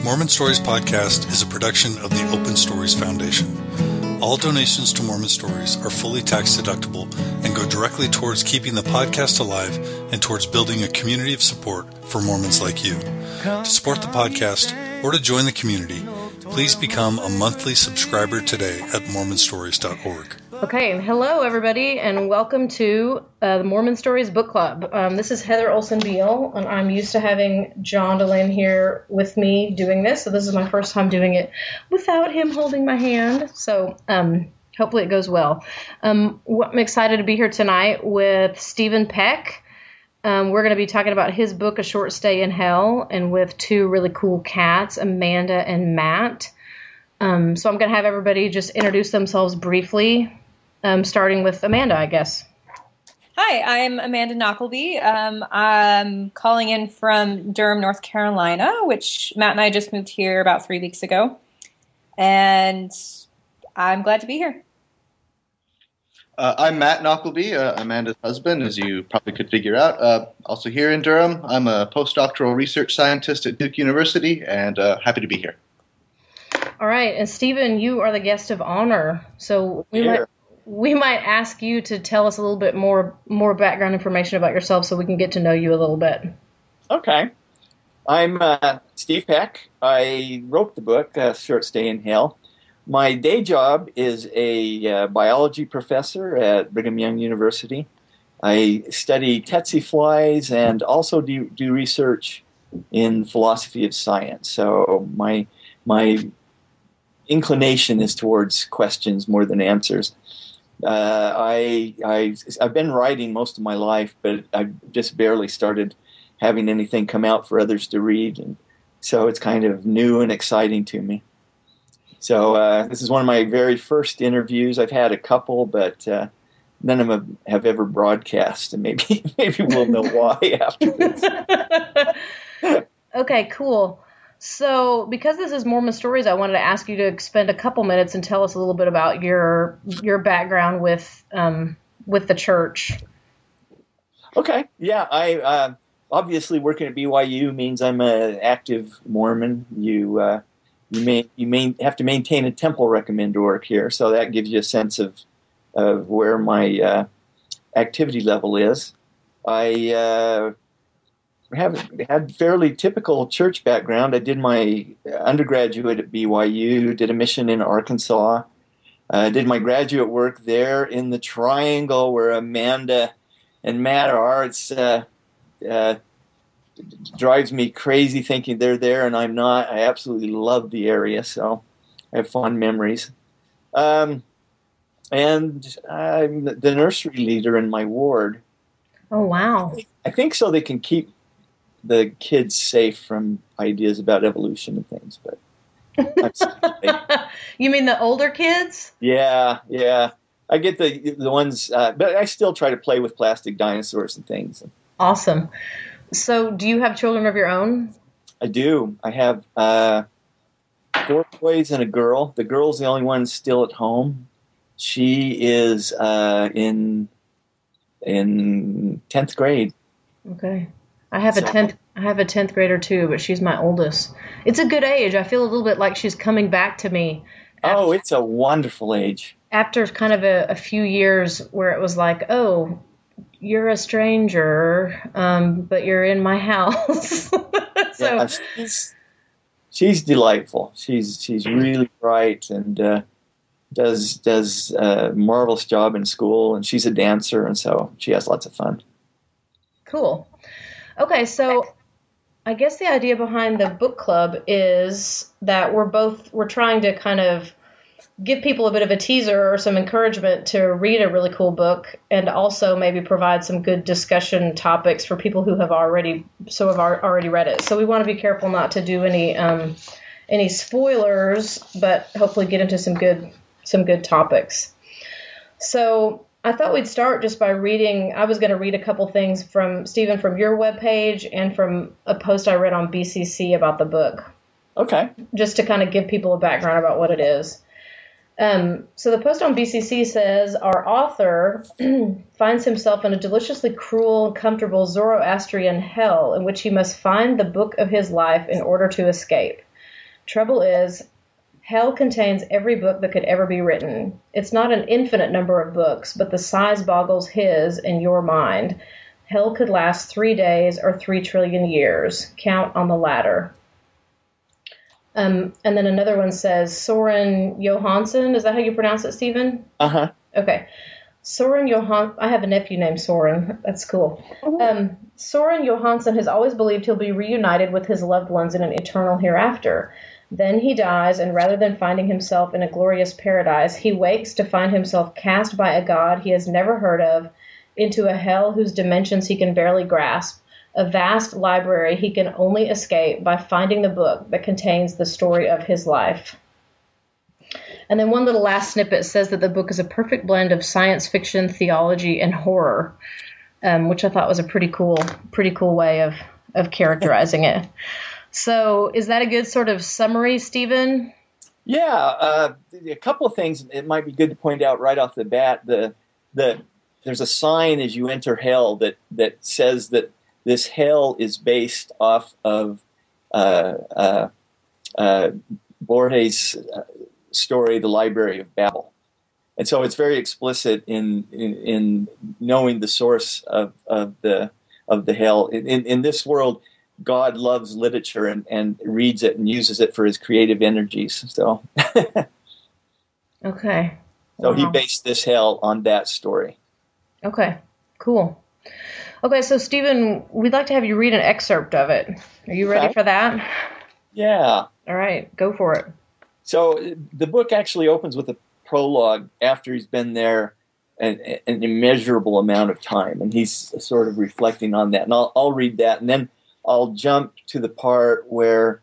Mormon Stories Podcast is a production of the Open Stories Foundation. All donations to Mormon Stories are fully tax deductible and go directly towards keeping the podcast alive and towards building a community of support for Mormons like you. To support the podcast or to join the community, please become a monthly subscriber today at mormonstories.org. Okay, and hello everybody, and welcome to the Mormon Stories Book Club. This is Heather Olson Beal, and I'm used to having John Dehlin here with me doing this, so this is my first time doing it without him holding my hand, so hopefully it goes well. I'm excited to be here tonight with Stephen Peck. We're going to be talking about his book, A Short Stay in Hell, and with two really cool cats, Amanda and Matt. So I'm going to have everybody just introduce themselves briefly. Starting with Amanda, I guess. Hi, I'm Amanda Knockleby. I'm calling in from Durham, North Carolina, which Matt and I just moved here about 3 weeks ago. And I'm glad to be here. I'm Matt Knockleby, Amanda's husband, as you probably could figure out. Also here in Durham, I'm a postdoctoral research scientist at Duke University, and happy to be here. All right, and Stephen, you are the guest of honor, so we might ask you to tell us a little bit more background information about yourself so we can get to know you a little bit. Okay. I'm Steve Peck. I wrote the book, Short Stay in Hell. My day job is a biology professor at Brigham Young University. I study tsetse flies and also do research in philosophy of science. So my inclination is towards questions more than answers. I've been writing most of my life, but I've just barely started having anything come out for others to read, and so it's kind of new and exciting to me. So this is one of my very first interviews. I've had a couple, but none of them have ever broadcast, and maybe we'll know why after this. Okay, cool. So, because this is Mormon Stories, I wanted to ask you to spend a couple minutes and tell us a little bit about your background with the church. Okay, yeah, I obviously working at BYU means I'm an active Mormon. You may have to maintain a temple recommend work here, so that gives you a sense of where my activity level is. I had fairly typical church background. I did my undergraduate at BYU, did a mission in Arkansas, did my graduate work there in the triangle where Amanda and Matt are. It's drives me crazy thinking they're there and I'm not. I absolutely love the area, so I have fond memories. And I'm the nursery leader in my ward. Oh, wow. I think so they can keep the kids safe from ideas about evolution and things, but you mean the older kids? Yeah. I get the ones, but I still try to play with plastic dinosaurs and things. Awesome. So, do you have children of your own? I do. I have 4 boys and a girl. The girl's the only one still at home. She is in 10th grade. Okay. I have a 10th grader too, but she's my oldest. It's a good age. I feel a little bit like she's coming back to me. It's a wonderful age. After kind of a few years where it was like, oh, you're a stranger, but you're in my house. So yeah, she's delightful. She's really bright and does a marvelous job in school, and she's a dancer, and so she has lots of fun. Cool. Okay, so I guess the idea behind the book club is that we're trying to kind of give people a bit of a teaser or some encouragement to read a really cool book, and also maybe provide some good discussion topics for people who have already read it. So we want to be careful not to do any spoilers, but hopefully get into some good topics. So I thought we'd start just by reading. I was going to read a couple things from Stephen from your webpage and from a post I read on BCC about the book. Okay. Just to kind of give people a background about what it is. So the post on BCC says, our author finds himself in a deliciously cruel and comfortable Zoroastrian hell in which he must find the book of his life in order to escape. Trouble is, hell contains every book that could ever be written. It's not an infinite number of books, but the size boggles his and your mind. Hell could last 3 days or 3 trillion years. Count on the latter. And then another one says, Soren Johansson. Is that how you pronounce it, Stephen? Uh-huh. Okay. Soren Johansson. I have a nephew named Soren. That's cool. Soren Johansson has always believed he'll be reunited with his loved ones in an eternal hereafter. Then he dies, and rather than finding himself in a glorious paradise, he wakes to find himself cast by a god he has never heard of into a hell whose dimensions he can barely grasp, a vast library he can only escape by finding the book that contains the story of his life. And then one little last snippet says that the book is a perfect blend of science fiction, theology, and horror, which I thought was a pretty cool way of characterizing it. So is that a good sort of summary, Stephen? Yeah, a couple of things it might be good to point out right off the bat. There's a sign as you enter hell that says that this hell is based off of Borges' story, The Library of Babel. And so it's very explicit in knowing the source of the hell. In this world, God loves literature and reads it and uses it for his creative energies. So, okay. So he based this hell on that story. Okay, cool. Okay, so Stephen, we'd like to have you read an excerpt of it. Are you ready for that? Yeah. All right, go for it. So the book actually opens with a prologue after he's been there an immeasurable amount of time, and he's sort of reflecting on that. And I'll read that, and then I'll jump to the part where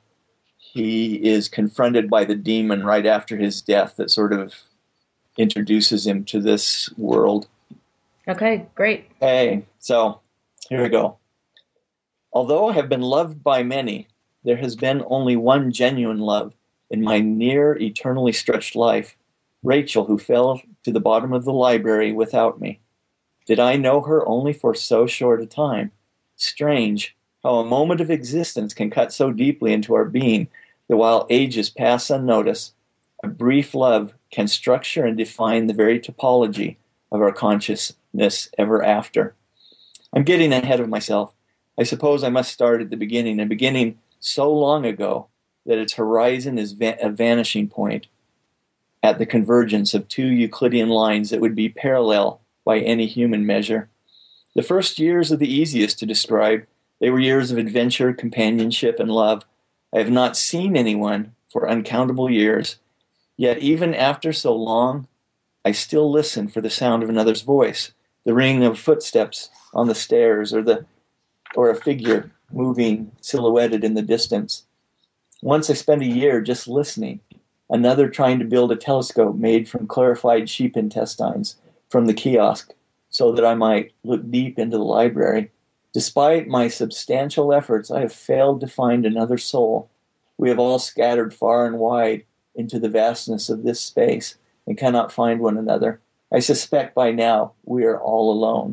he is confronted by the demon right after his death that sort of introduces him to this world. Okay, great. Okay, so here we go. Although I have been loved by many, there has been only one genuine love in my near eternally stretched life, Rachel, who fell to the bottom of the library without me. Did I know her only for so short a time? Strange how a moment of existence can cut so deeply into our being that while ages pass unnoticed, a brief love can structure and define the very topology of our consciousness ever after. I'm getting ahead of myself. I suppose I must start at the beginning, a beginning so long ago that its horizon is a vanishing point at the convergence of two Euclidean lines that would be parallel by any human measure. The first years are the easiest to describe. They were years of adventure, companionship, and love. I have not seen anyone for uncountable years, yet even after so long, I still listen for the sound of another's voice, the ring of footsteps on the stairs, or a figure moving silhouetted in the distance. Once I spent a year just listening, another trying to build a telescope made from clarified sheep intestines from the kiosk so that I might look deep into the library. Despite my substantial efforts, I have failed to find another soul. We have all scattered far and wide into the vastness of this space and cannot find one another. I suspect by now we are all alone.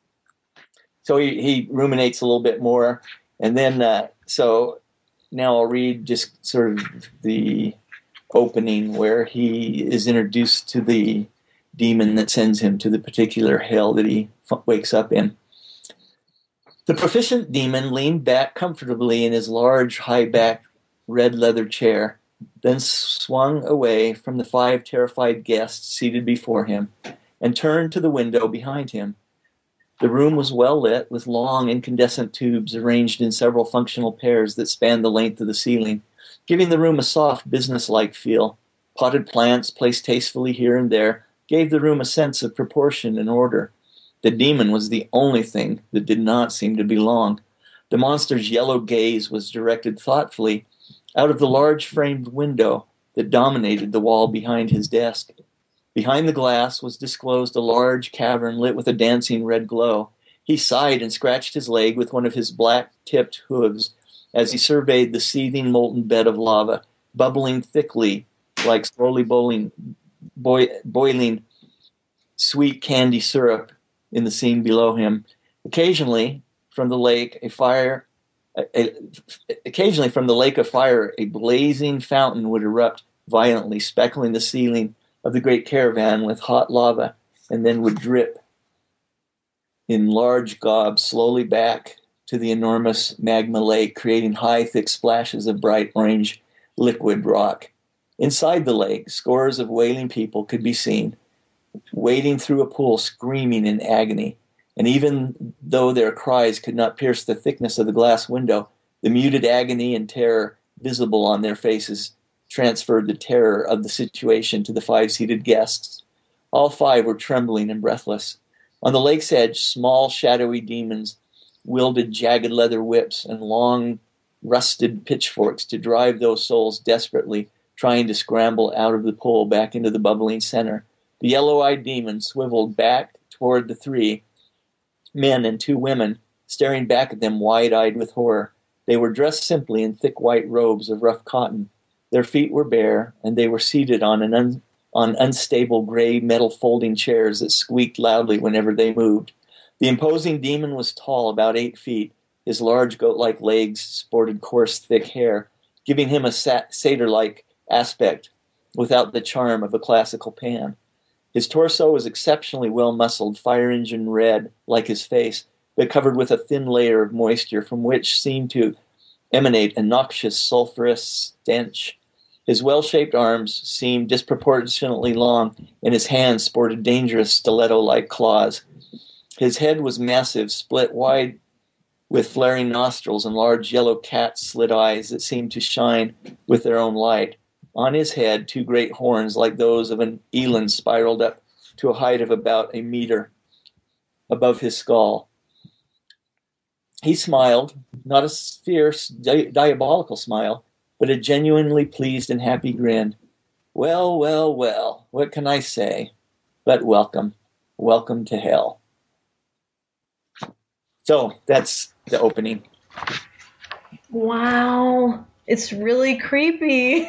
So he ruminates a little bit more, and then so now I'll read just sort of the opening where he is introduced to the demon that sends him to the particular hell that he wakes up in. The proficient demon leaned back comfortably in his large, high-backed, red leather chair, then swung away from the 5 terrified guests seated before him and turned to the window behind him. The room was well lit, with long incandescent tubes arranged in several functional pairs that spanned the length of the ceiling, giving the room a soft, business-like feel. Potted plants, placed tastefully here and there, gave the room a sense of proportion and order. The demon was the only thing that did not seem to belong. The monster's yellow gaze was directed thoughtfully out of the large framed window that dominated the wall behind his desk. Behind the glass was disclosed a large cavern lit with a dancing red glow. He sighed and scratched his leg with one of his black-tipped hooves as he surveyed the seething molten bed of lava, bubbling thickly like slowly boiling sweet candy syrup in the scene below him. Occasionally, from the lake, a fire Occasionally, from the lake of fire, a blazing fountain would erupt violently, speckling the ceiling of the great caravan with hot lava, and then would drip in large gobs slowly back to the enormous magma lake, creating high, thick splashes of bright orange liquid rock. Inside the lake, scores of wailing people could be seen, wading through a pool, screaming in agony. And even though their cries could not pierce the thickness of the glass window, the muted agony and terror visible on their faces transferred the terror of the situation to the 5 seated guests. All 5 were trembling and breathless. On the lake's edge, small, shadowy demons wielded jagged leather whips and long, rusted pitchforks to drive those souls desperately trying to scramble out of the pool back into the bubbling center. The yellow-eyed demon swiveled back toward the 3 men and 2 women, staring back at them wide-eyed with horror. They were dressed simply in thick white robes of rough cotton. Their feet were bare, and they were seated on unstable gray metal folding chairs that squeaked loudly whenever they moved. The imposing demon was tall, about 8 feet. His large goat-like legs sported coarse, thick hair, giving him a satyr-like aspect without the charm of a classical Pan. His torso was exceptionally well-muscled, fire-engine red, like his face, but covered with a thin layer of moisture from which seemed to emanate a noxious, sulphurous stench. His well-shaped arms seemed disproportionately long, and his hands sported dangerous stiletto-like claws. His head was massive, split wide with flaring nostrils and large yellow cat-slit eyes that seemed to shine with their own light. On his head, 2 great horns like those of an eland spiraled up to a height of about a meter above his skull. He smiled, not a fierce, diabolical smile, but a genuinely pleased and happy grin. Well, well, well, what can I say? But welcome. Welcome to hell. So that's the opening. Wow. It's really creepy.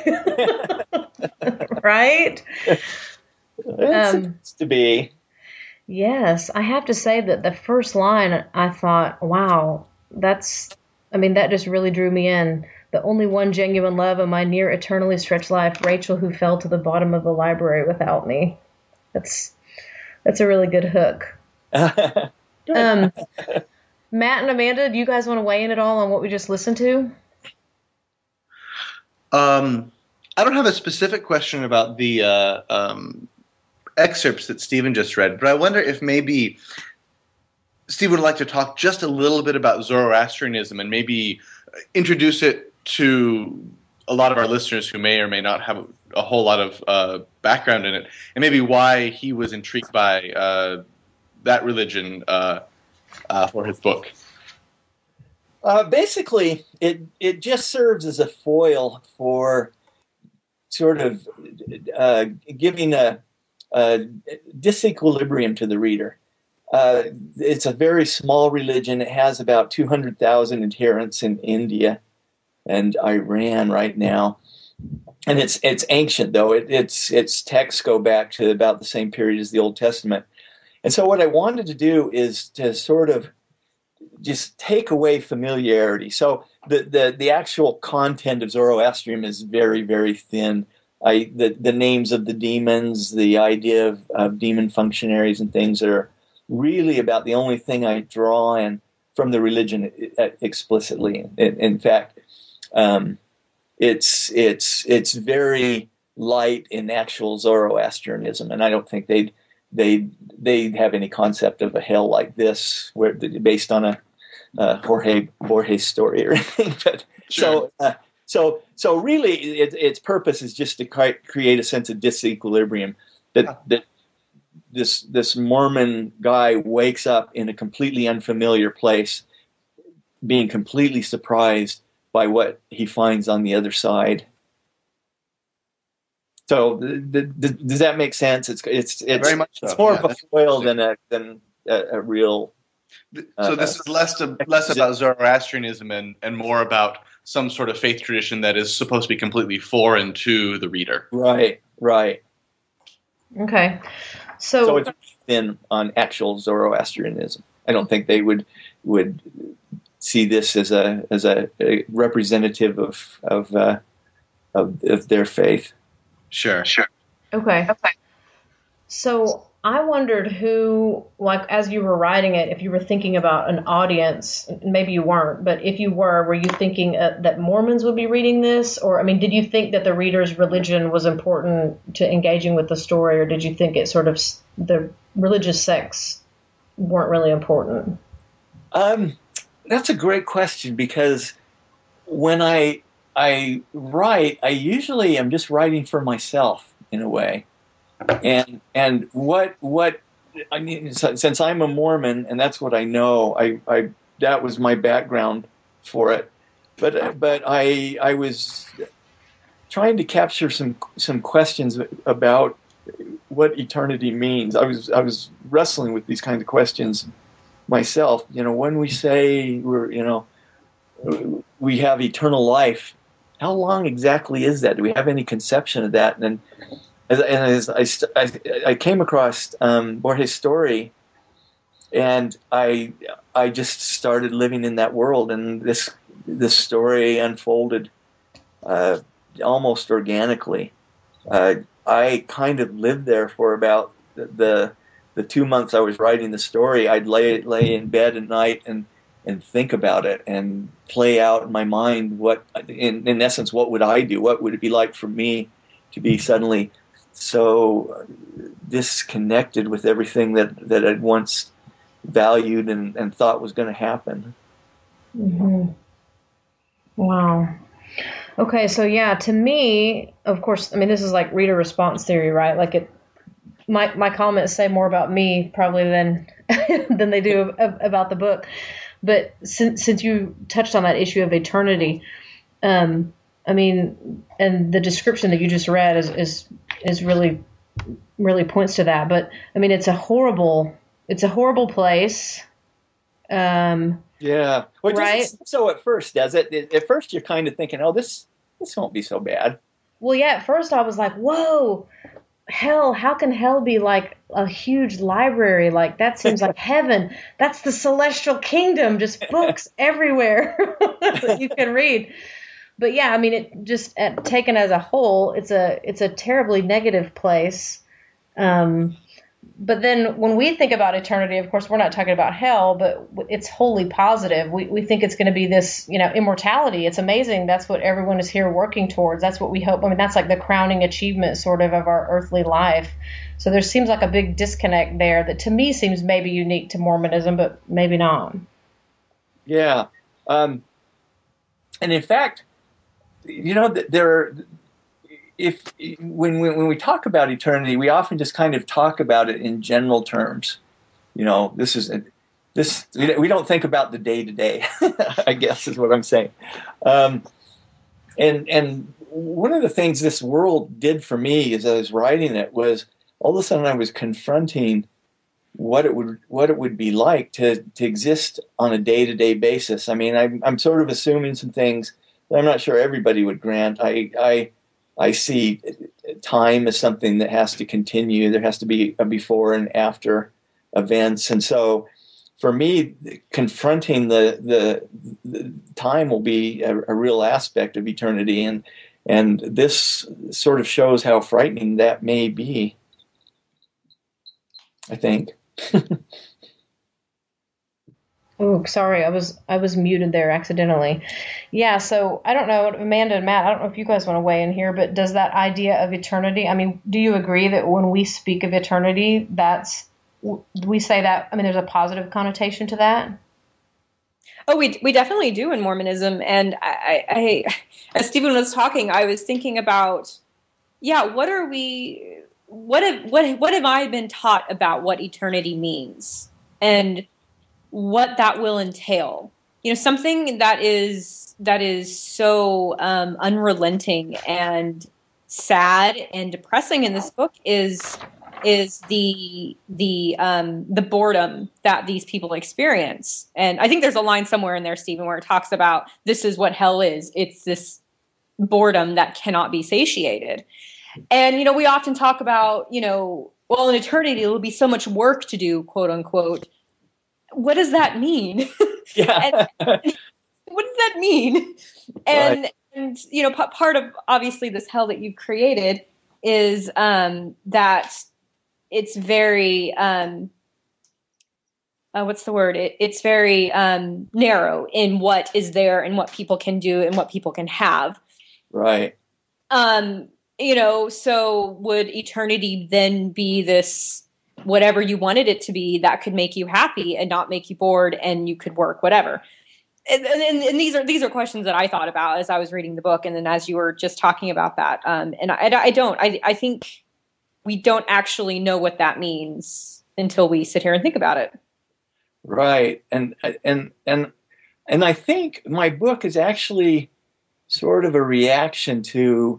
Right? It's supposed to be. Yes. I have to say that the first line, I thought, wow, that just really drew me in. The only one genuine love of my near eternally stretched life, Rachel, who fell to the bottom of the library without me. That's a really good hook. Matt and Amanda, do you guys want to weigh in at all on what we just listened to? I don't have a specific question about the excerpts that Stephen just read, but I wonder if maybe Steve would like to talk just a little bit about Zoroastrianism and maybe introduce it to a lot of our listeners who may or may not have a whole lot of background in it, and maybe why he was intrigued by that religion for his book. Basically, it just serves as a foil for sort of giving a disequilibrium to the reader. It's a very small religion. It has about 200,000 adherents in India and Iran right now, and it's ancient though. Its texts go back to about the same period as the Old Testament. And so what I wanted to do is to sort of just take away familiarity. So the actual content of Zoroastrianism is very, very thin. The names of the demons, the idea of demon functionaries and things are really about the only thing I draw in from the religion explicitly. In fact, it's very light in actual Zoroastrianism, and I don't think they'd have any concept of a hell like this, where based on a Jorge Borges story or anything. But sure. So really, its purpose is just to create a sense of disequilibrium. That this Mormon guy wakes up in a completely unfamiliar place, being completely surprised by what he finds on the other side. So does that make sense? It's very much so. It's more of a foil than a real. So this is less about Zoroastrianism and more about some sort of faith tradition that is supposed to be completely foreign to the reader. Right. Okay. So it's thin on actual Zoroastrianism. I don't think they would see this as a representative of their faith. Sure. Okay. So I wondered who, like, as you were writing it, if you were thinking about an audience, maybe you weren't, but if you were you thinking that Mormons would be reading this? Or, I mean, did you think that the reader's religion was important to engaging with the story, or did you think it sort of, the religious sects weren't really important? That's a great question, because when I write, I usually am just writing for myself in a way. And what I mean, since I'm a Mormon and that's what I know, I that was my background for it. But I was trying to capture some questions about what eternity means. I was wrestling with these kinds of questions myself. When we say we have eternal life, how long exactly is that? Do we have any conception of that? And as I came across Borges' story, and I just started living in that world, and this story unfolded almost organically. I kind of lived there for about the 2 months I was writing the story. I'd lay in bed at night and think about it and play out in my mind what, in essence, what would I do? What would it be like for me to be suddenly so disconnected with everything that I'd once valued and thought was going to happen? Mm-hmm. Wow. Okay, so yeah, to me, of course, I mean, this is like reader response theory, right? Like my comments say more about me probably than they do about the book. But since you touched on that issue of eternity, I mean, and the description that you just read is really, really points to that. But I mean, it's a horrible place. Yeah. Well, right. So at first, does it? At first, you're kind of thinking, "Oh, this won't be so bad." Well, yeah. At first, I was like, "Whoa, hell! How can hell be like a huge library? Like that seems like heaven. That's the celestial kingdom. Just books everywhere that you can read." But yeah, I mean, it just taken as a whole, it's a terribly negative place. But then when we think about eternity, of course, we're not talking about hell, but it's wholly positive. We think it's going to be this, immortality. It's amazing. That's what everyone is here working towards. That's what we hope. I mean, that's like the crowning achievement sort of our earthly life. So there seems like a big disconnect there that to me seems maybe unique to Mormonism, but maybe not. Yeah. And in fact, when we talk about eternity, we often just kind of talk about it in general terms. We don't think about the day to day, I guess is what I'm saying. And one of the things this world did for me as I was writing it was all of a sudden I was confronting what it would be like to exist on a day to day basis. I mean, I'm sort of assuming some things that I'm not sure everybody would grant. I see time as something that has to continue. There has to be a before and after events. And so for me, confronting the time will be a real aspect of eternity. And this sort of shows how frightening that may be, I think. Oh, sorry, I was muted there accidentally. Yeah, so I don't know, Amanda and Matt, I don't know if you guys want to weigh in here, but does that idea of eternity, I mean, do you agree that when we speak of eternity, we say that, I mean, there's a positive connotation to that? Oh, we definitely do in Mormonism. And I as Stephen was talking, I was thinking about, what have I been taught about what eternity means and what that will entail? Something that is so unrelenting and sad and depressing in this book is the boredom that these people experience. And I think there's a line somewhere in there, Stephen, where it talks about this is what hell is. It's this boredom that cannot be satiated. And, we often talk about, in eternity, there will be so much work to do, quote unquote. What does that mean? Yeah. What does that mean? And part of obviously this hell that you've created is that it's very what's the word? It's very narrow in what is there and what people can do and what people can have. Right. So would eternity then be this whatever you wanted it to be that could make you happy and not make you bored and you could work whatever? And these are questions that I thought about as I was reading the book, and then as you were just talking about that. I think we don't actually know what that means until we sit here and think about it. Right. And I think my book is actually sort of a reaction to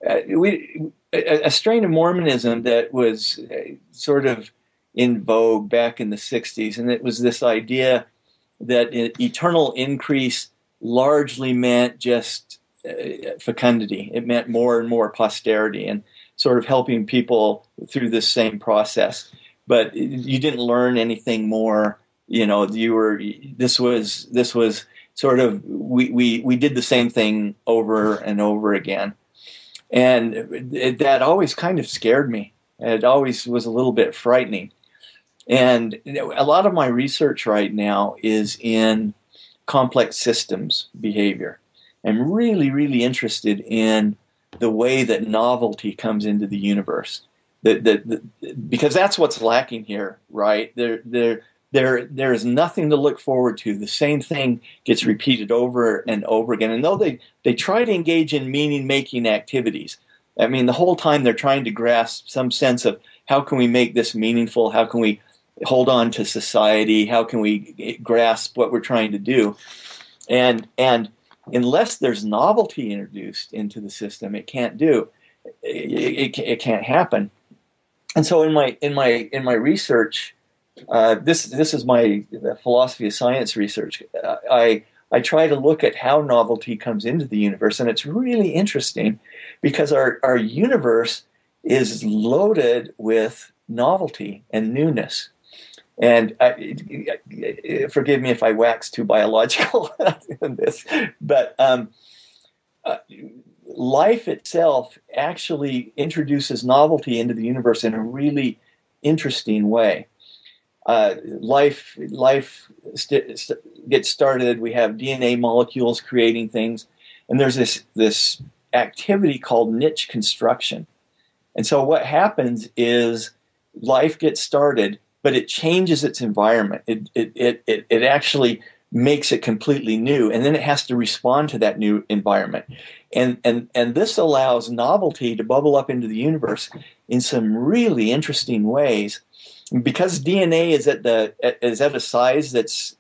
a strain of Mormonism that was sort of in vogue back in the 60s. And it was this idea that eternal increase largely meant just fecundity. It meant more and more posterity and sort of helping people through this same process. But you didn't learn anything more. This was sort of, we did the same thing over and over again. And that always kind of scared me. It always was a little bit frightening. And a lot of my research right now is in complex systems behavior. I'm really, really interested in the way that novelty comes into the universe. Because that's what's lacking here, right? There is nothing to look forward to. The same thing gets repeated over and over again. And though they try to engage in meaning-making activities, I mean, the whole time they're trying to grasp some sense of how can we make this meaningful? How can we hold on to society? How can we grasp what we're trying to do? And unless there's novelty introduced into the system, it can't do. It can't happen. And so in my research, this is my philosophy of science research. I try to look at how novelty comes into the universe, and it's really interesting because our universe is loaded with novelty and newness. And forgive me if I wax too biological in this, but life itself actually introduces novelty into the universe in a really interesting way. Life gets started. We have DNA molecules creating things, and there's this activity called niche construction. And so what happens is life gets started, but it changes its environment. It actually makes it completely new, and then it has to respond to that new environment. And this allows novelty to bubble up into the universe in some really interesting ways. Because DNA is at a size that's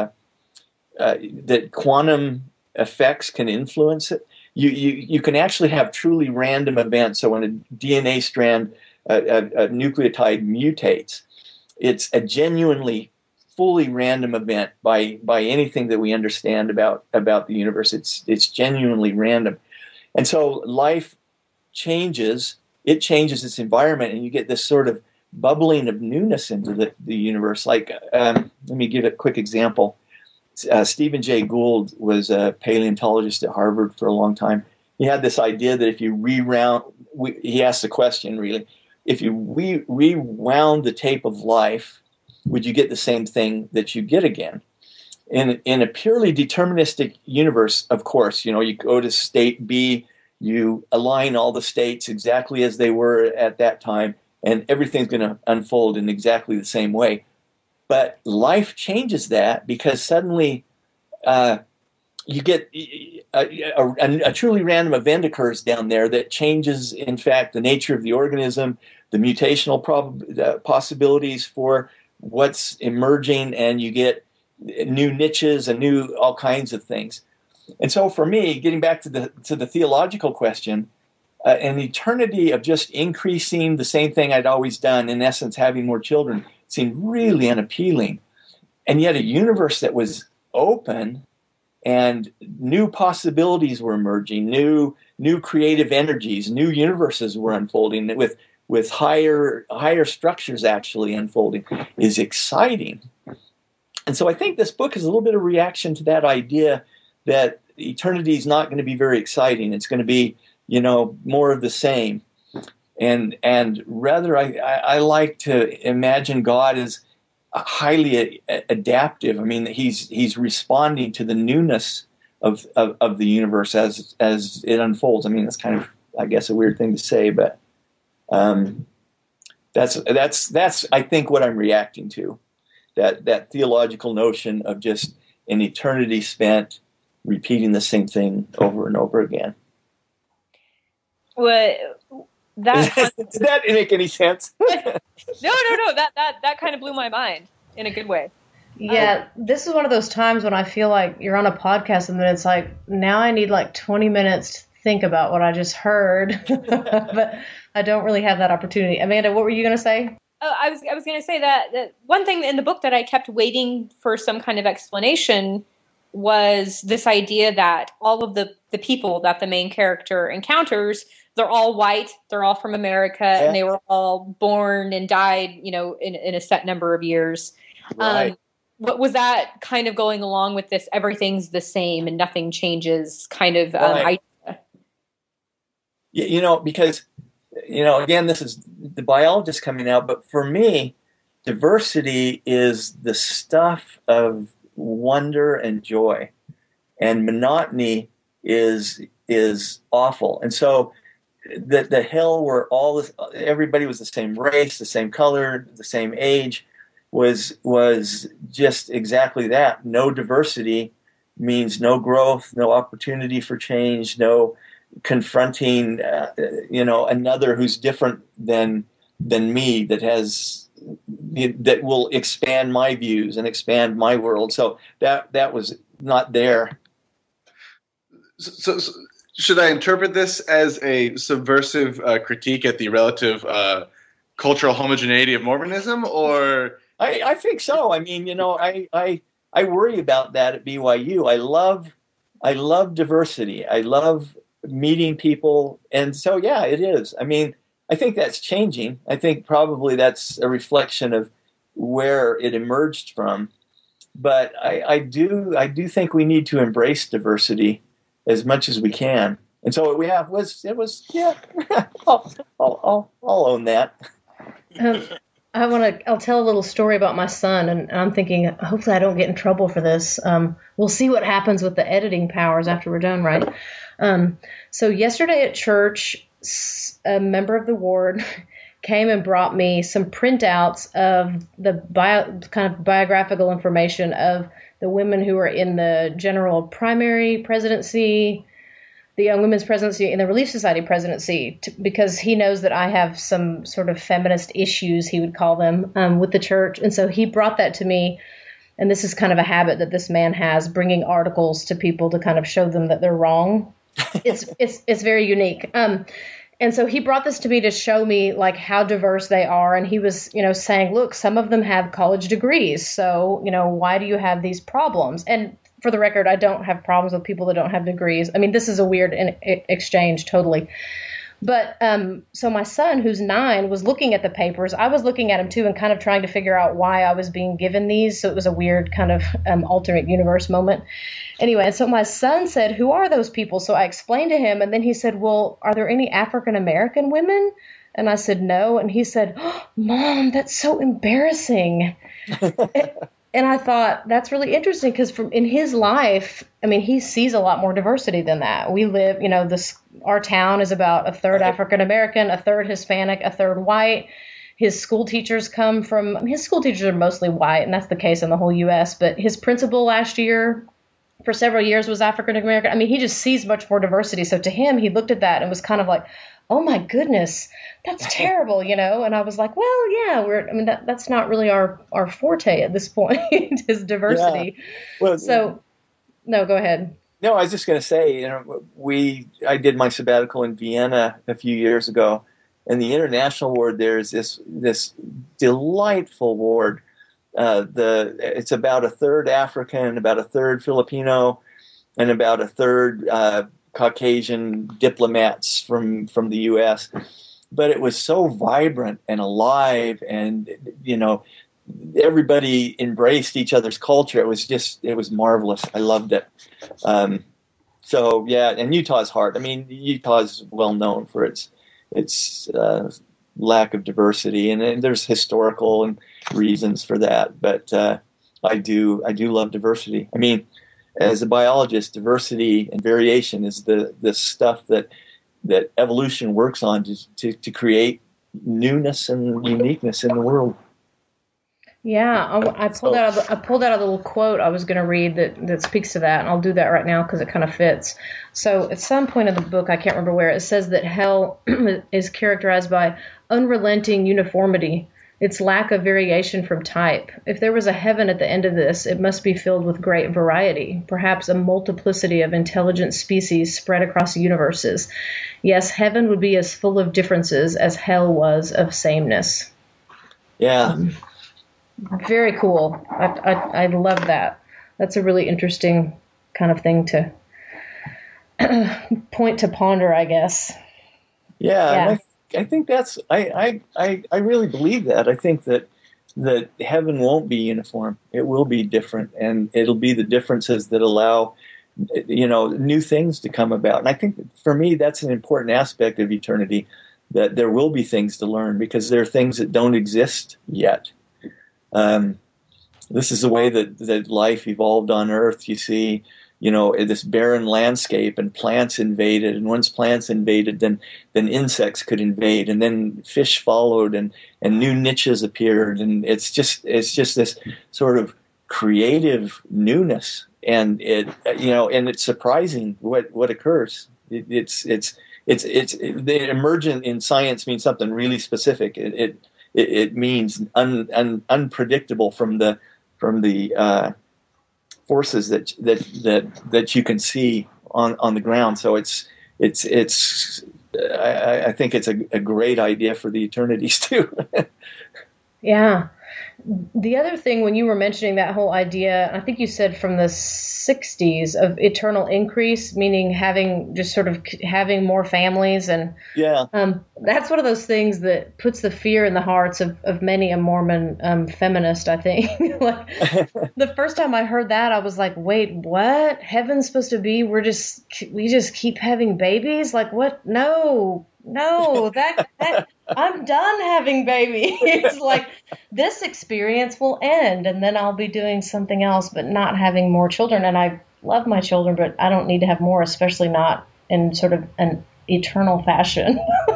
that quantum effects can influence it. You can actually have truly random events. So when a DNA strand, a nucleotide mutates, it's a genuinely fully random event by anything that we understand about the universe. It's genuinely random, and so life changes. It changes its environment, and you get this sort of bubbling of newness into the universe. Like, let me give a quick example. Stephen Jay Gould was a paleontologist at Harvard for a long time. He had this idea that if you he asked the question really, if you rewound the tape of life, would you get the same thing that you get again? In a purely deterministic universe, of course, you go to state B, you align all the states exactly as they were at that time, and everything's going to unfold in exactly the same way. But life changes that because suddenly you get a truly random event occurs down there that changes, in fact, the nature of the organism, the mutational possibilities for what's emerging, and you get new niches and new all kinds of things. And so for me, getting back to the theological question, an eternity of just increasing the same thing I'd always done, in essence, having more children, seemed really unappealing. And yet a universe that was open and new possibilities were emerging, new creative energies, new universes were unfolding with higher structures actually unfolding is exciting. And so I think this book is a little bit of reaction to that idea that eternity is not going to be very exciting. It's going to be, more of the same. And rather, I like to imagine God as highly adaptive. I mean, he's responding to the newness of the universe as it unfolds. I mean, that's kind of, I guess, a weird thing to say, but that's I think what I'm reacting to. That theological notion of just an eternity spent repeating the same thing over and over again. Well, Does that make any sense? No. That kind of blew my mind in a good way. Yeah, this is one of those times when I feel like you're on a podcast and then it's like, now I need like 20 minutes to think about what I just heard. But I don't really have that opportunity. Amanda, what were you going to say? Oh, I was going to say that one thing in the book that I kept waiting for some kind of explanation was this idea that all of the people that the main character encounters, they're all white, they're all from America, and they were all born and died, in a set number of years. Right. What was that kind of going along with this everything's the same and nothing changes kind of right. idea? Because, again, this is the biologist coming out, but for me, diversity is the stuff of wonder and joy, and monotony is awful. And so the hell where everybody was the same race, the same color, the same age, was just exactly that. No diversity means no growth, no opportunity for change, no confronting another who's different than me, that will expand my views and expand my world. So that was not there. So should I interpret this as a subversive critique at the relative cultural homogeneity of Mormonism, or? I think so. I mean, I worry about that at BYU. I love diversity. I love meeting people, and so yeah, it is. I mean, I think that's changing. I think probably that's a reflection of where it emerged from. But I do think we need to embrace diversity as much as we can. And so what we have was I'll own that. I'll tell a little story about my son, and I'm thinking, hopefully I don't get in trouble for this. We'll see what happens with the editing powers after we're done, right? So yesterday at church, a member of the ward came and brought me some printouts of the kind of biographical information of the women who were in the general primary presidency, the Young Women's presidency, and the Relief Society presidency, because he knows that I have some sort of feminist issues, he would call them, with the church. And so he brought that to me. And this is kind of a habit that this man has, bringing articles to people to kind of show them that they're wrong. It's very unique. And so he brought this to me to show me like how diverse they are. And he was, saying, look, some of them have college degrees. So, why do you have these problems? And for the record, I don't have problems with people that don't have degrees. I mean, this is a weird exchange, totally. But so my son, who's 9, was looking at the papers. I was looking at him, too, and kind of trying to figure out why I was being given these. So it was a weird kind of alternate universe moment. Anyway, and so my son said, who are those people? So I explained to him, and then he said, well, are there any African-American women? And I said, no. And he said, oh, Mom, that's so embarrassing. And I thought, that's really interesting because in his life, I mean, he sees a lot more diversity than that. We live, our town is about a third African-American, a third Hispanic, a third white. His school teachers his school teachers are mostly white, and that's the case in the whole U.S. But his principal last year for several years was African-American. I mean, he just sees much more diversity. So to him, he looked at that and was kind of like, oh my goodness, that's terrible, And I was like, well, yeah, that's not really our forte at this point is diversity. Yeah. Well, so, no, go ahead. No, I was just going to say, I did my sabbatical in Vienna a few years ago, and the international ward there is this delightful ward. It's about a third African, about a third Filipino, and about a third Caucasian diplomats from the U.S. But it was so vibrant and alive, and everybody embraced each other's culture. It was marvelous. I loved it. So yeah, and Utah's hard. I mean, Utah's well known for its lack of diversity, and there's historical and reasons for that. But I do love diversity. I mean, as a biologist, diversity and variation is the stuff that evolution works on to create newness and uniqueness in the world. Yeah, I pulled out a little quote I was going to read that speaks to that, and I'll do that right now because it kind of fits. So at some point in the book, I can't remember where, it says that hell is characterized by unrelenting uniformity, its lack of variation from type. If there was a heaven at the end of this, it must be filled with great variety, perhaps a multiplicity of intelligent species spread across universes. Yes, heaven would be as full of differences as hell was of sameness. Yeah. Very cool. I love that. That's a really interesting kind of thing to point to ponder, I guess. Yeah. And I think that's I really believe that. I think that heaven won't be uniform. It will be different, and it'll be the differences that allow new things to come about. And I think for me that's an important aspect of eternity, that there will be things to learn because there are things that don't exist yet. This is the way that life evolved on Earth. You see, this barren landscape, and plants invaded, and once plants invaded, then insects could invade, and then fish followed, and new niches appeared, and it's just this sort of creative newness, and it's surprising what occurs. It's the emergent in science means something really specific. It means unpredictable from the forces that you can see on the ground. So I think it's a great idea for the eternities too. Yeah. The other thing, when you were mentioning that whole idea, I think you said from the 60s, of eternal increase, meaning having more families. And yeah, that's one of those things that puts the fear in the hearts of many a Mormon feminist, I think. Like, the first time I heard that, I was like, wait, what? Heaven's supposed to be we just keep having babies? Like, what? No, that I'm done having babies. It's like, this experience will end and then I'll be doing something else, but not having more children. And I love my children, but I don't need to have more, especially not in sort of an eternal fashion.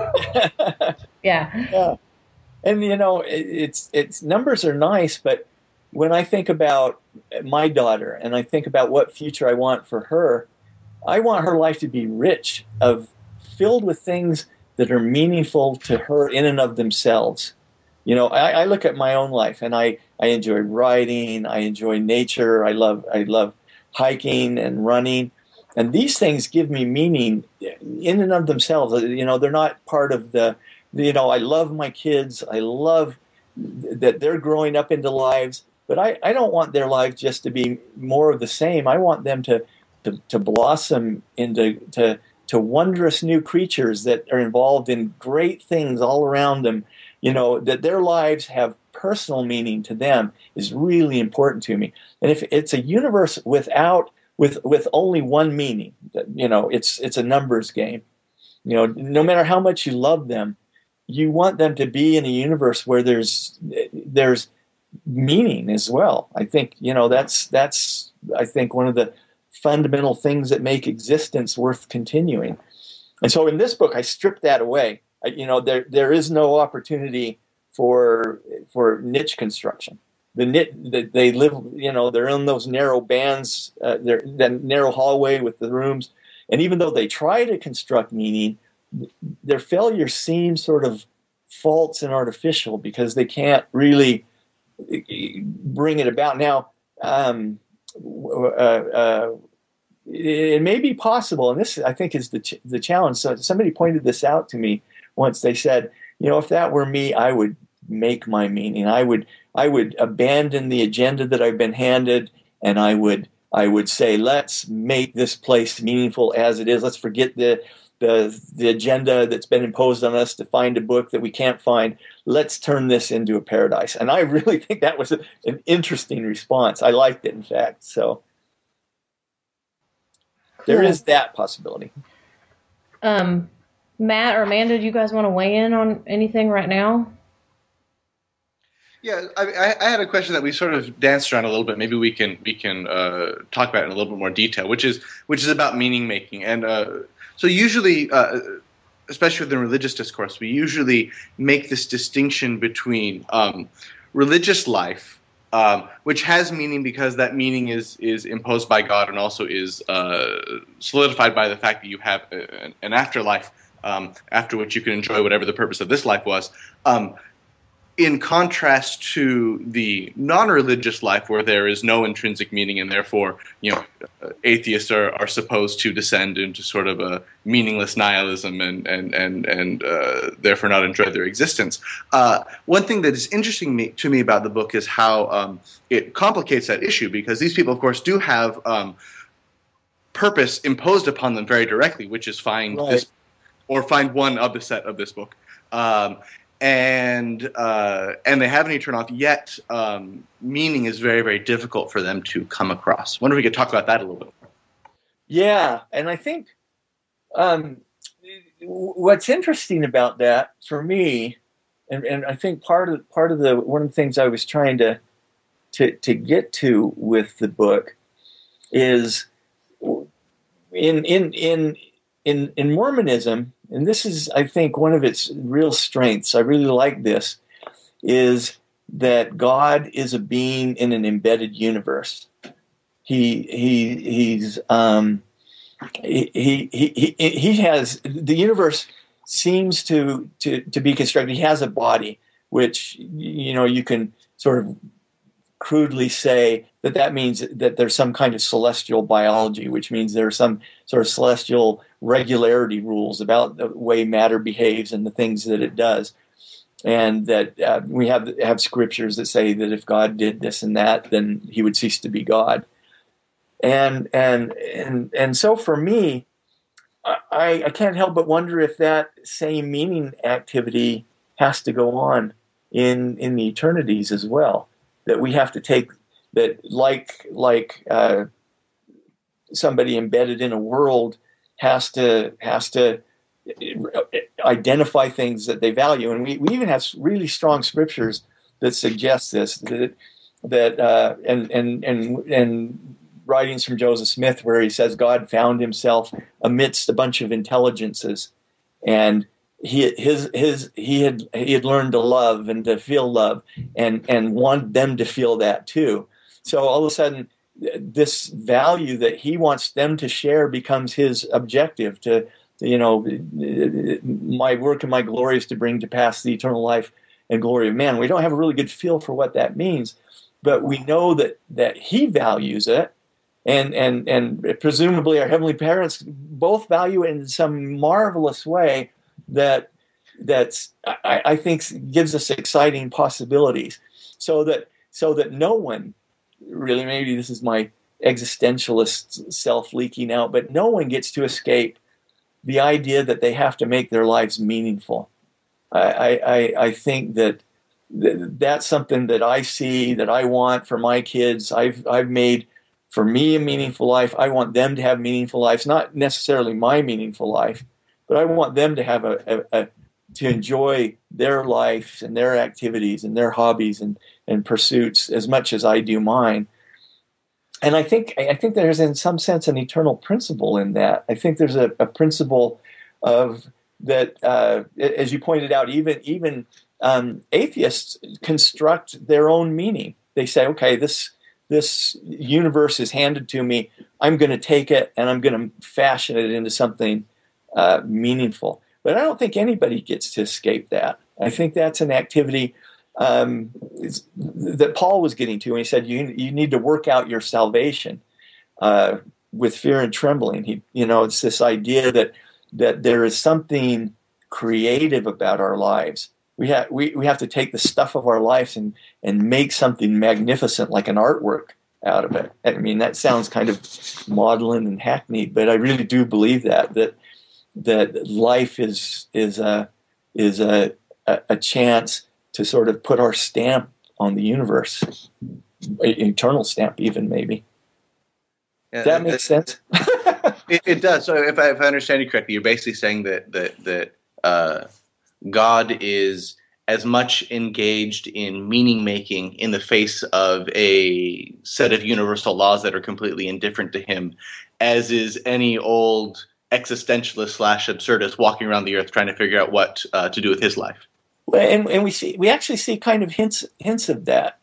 Yeah. And it's numbers are nice, but when I think about my daughter and I think about what future I want for her, I want her life to be rich, filled with things that are meaningful to her in and of themselves. I look at my own life, and I enjoy writing, I enjoy nature, I love hiking and running, and these things give me meaning in and of themselves. They're not part of I love my kids, I love that they're growing up into lives, but I don't want their life just to be more of the same. I want them to blossom into wondrous new creatures that are involved in great things all around them. That their lives have personal meaning to them is really important to me. And if it's a universe with only one meaning, it's a numbers game. No matter how much you love them, you want them to be in a universe where there's meaning as well. I think that's I think one of the fundamental things that make existence worth continuing. And so in this book, I stripped that away. There is no opportunity for niche construction. They live, they're in those narrow bands, that narrow hallway with the rooms. And even though they try to construct meaning, their failure seems sort of false and artificial because they can't really bring it about. Now, it may be possible, and this I think is the challenge. So somebody pointed this out to me once. They said, if that were me, I would make my meaning. I would abandon the agenda that I've been handed, and I would say, let's make this place meaningful as it is. Let's forget the the agenda that's been imposed on us to find a book that we can't find. Let's turn this into a paradise. And I really think that was an interesting response. I liked it, in fact. So there is that possibility. Matt or Amanda, do you guys want to weigh in on anything right now? Yeah, I had a question that we sort of danced around a little bit. Maybe we can talk about it in a little bit more detail, which is about meaning making. And so usually, especially within religious discourse, we usually make this distinction between religious life, which has meaning because that meaning is imposed by God and also is solidified by the fact that you have an afterlife after which you can enjoy whatever the purpose of this life was. In contrast to the non-religious life, where there is no intrinsic meaning, and therefore, atheists are supposed to descend into sort of a meaningless nihilism and therefore not enjoy their existence. One thing that is interesting to me about the book is how it complicates that issue, because these people, of course, do have purpose imposed upon them very directly, which is find this or find one of the set of this book. And they have an eternal life, yet meaning is very, very difficult for them to come across. I wonder if we could talk about that a little bit more. Yeah, and I think what's interesting about that for me, and I think part of one of the things I was trying to get to with the book is in Mormonism. And this is, I think, one of its real strengths. I really like this, is that God is a being in an embedded universe. He has, the universe seems to be constructed. He has a body, which you can sort of crudely say that means that there's some kind of celestial biology, which means there's some sort of celestial regularity rules about the way matter behaves and the things that it does. And that we have scriptures that say that if God did this and that, then he would cease to be God. And so for me, I can't help but wonder if that same meaning activity has to go on in the eternities as well. That we have to take that, like somebody embedded in a world has to identify things that they value, and we even have really strong scriptures that suggest this. And writings from Joseph Smith where he says God found himself amidst a bunch of intelligences, and he had learned to love and to feel love, and wanted them to feel that too. So all of a sudden, this value that he wants them to share becomes his objective. My work and my glory is to bring to pass the eternal life and glory of man. We don't have a really good feel for what that means, but we know that he values it, and presumably our heavenly parents both value it in some marvelous way that's I think gives us exciting possibilities. So that no one really, maybe this is my existentialist self leaking out, but no one gets to escape the idea that they have to make their lives meaningful. I think that's something that I see, that I want for my kids. I've made for me a meaningful life. I want them to have meaningful lives, not necessarily my meaningful life, but I want them to have to enjoy their life and their activities and their hobbies and pursuits as much as I do mine. And I think there's in some sense an eternal principle in that. I think there's a principle of that, as you pointed out, even atheists construct their own meaning. They say, okay, this universe is handed to me. I'm going to take it and I'm going to fashion it into something meaningful. But I don't think anybody gets to escape that. I think that's an activity that Paul was getting to when he said you need to work out your salvation with fear and trembling. It's this idea that there is something creative about our lives. We have to take the stuff of our lives and make something magnificent, like an artwork, out of it. I mean, that sounds kind of maudlin and hackneyed, but I really do believe that that life is a chance to sort of put our stamp on the universe, eternal stamp, even maybe. Yeah, Does that make sense? It does. So if I understand you correctly, you're basically saying that God is as much engaged in meaning making in the face of a set of universal laws that are completely indifferent to him, as is any old existentialist / absurdist walking around the earth trying to figure out what to do with his life. And we actually see kind of hints of that,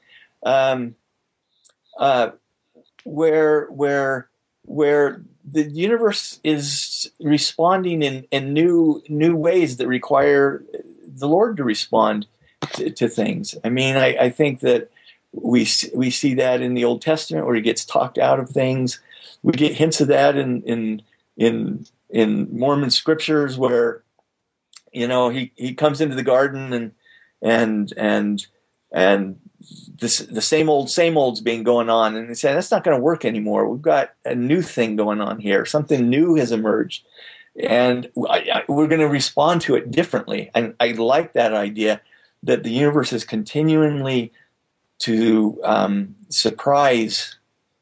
where the universe is responding in new ways that require the Lord to respond to things. I mean, I think that we see that in the Old Testament where he gets talked out of things. We get hints of that in Mormon scriptures where, you know, he comes into the garden and the same old's being going on, and they say that's not going to work anymore. We've got a new thing going on here. Something new has emerged, and we're going to respond to it differently. And I like that idea that the universe is continually to surprise,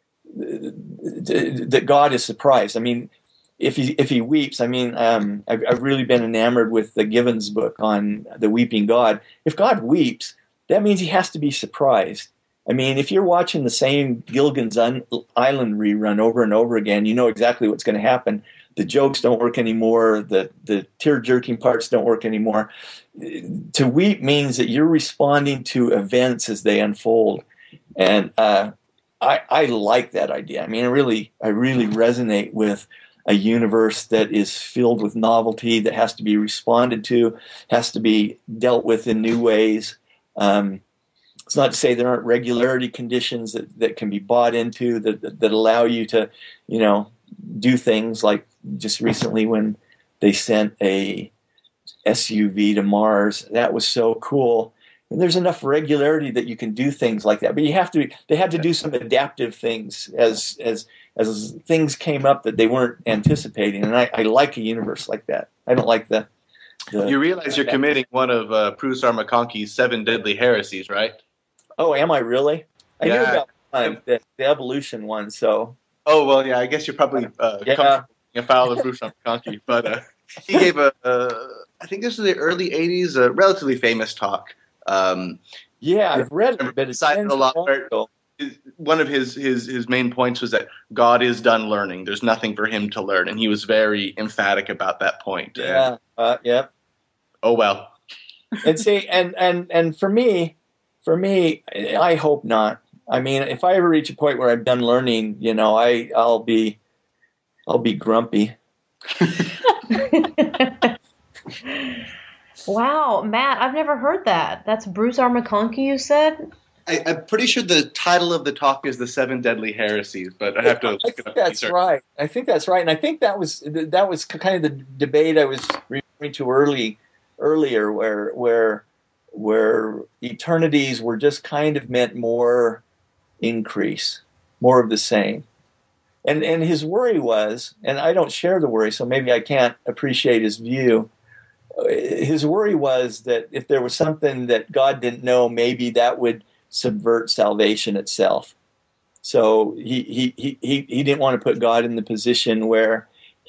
that God is surprised. I mean, if he weeps, I mean, I've really been enamored with the Givens book on the weeping God. If God weeps, that means he has to be surprised. I mean, if you're watching the same Gilligan's Island rerun over and over again, you know exactly what's going to happen. The jokes don't work anymore. The tear-jerking parts don't work anymore. To weep means that you're responding to events as they unfold. And I like that idea. I mean, I really resonate with a universe that is filled with novelty, that has to be responded to, has to be dealt with in new ways. It's not to say there aren't regularity conditions that can be bought into that allow you to, you know, do things like just recently when they sent a SUV to Mars. That was so cool. And there's enough regularity that you can do things like that. But they had to do some adaptive things as things came up that they weren't anticipating. And I like a universe like that. I don't like the you realize you're committing one of Prusar McConkey's 7 deadly heresies, right? Oh, am I really? I knew Yeah. about the evolution one, so. Oh, well, yeah, I guess you're probably comfortable being a foul of Prusar McConkey, but he gave I think this was the early 80s, a relatively famous talk. Yeah, I've read it, but it's a lot. One of his main points was that God is done learning. There's nothing for him to learn, and he was very emphatic about that point. Yeah, yeah. Oh well. And see, and for me, I hope not. I mean, if I ever reach a point where I'm done learning, you know, I'll be grumpy. Wow, Matt, I've never heard that. That's Bruce R. McConkie, you said? I'm pretty sure the title of the talk is the 7 Deadly Heresies, but I have to look it up. That's right. I think that's right, and I think that was kind of the debate I was referring to earlier, where eternities were just kind of meant more increase, more of the same. And his worry was, and I don't share the worry, so maybe I can't appreciate his view. His worry was that if there was something that God didn't know, maybe that would subvert salvation itself. So he didn't want to put God in the position where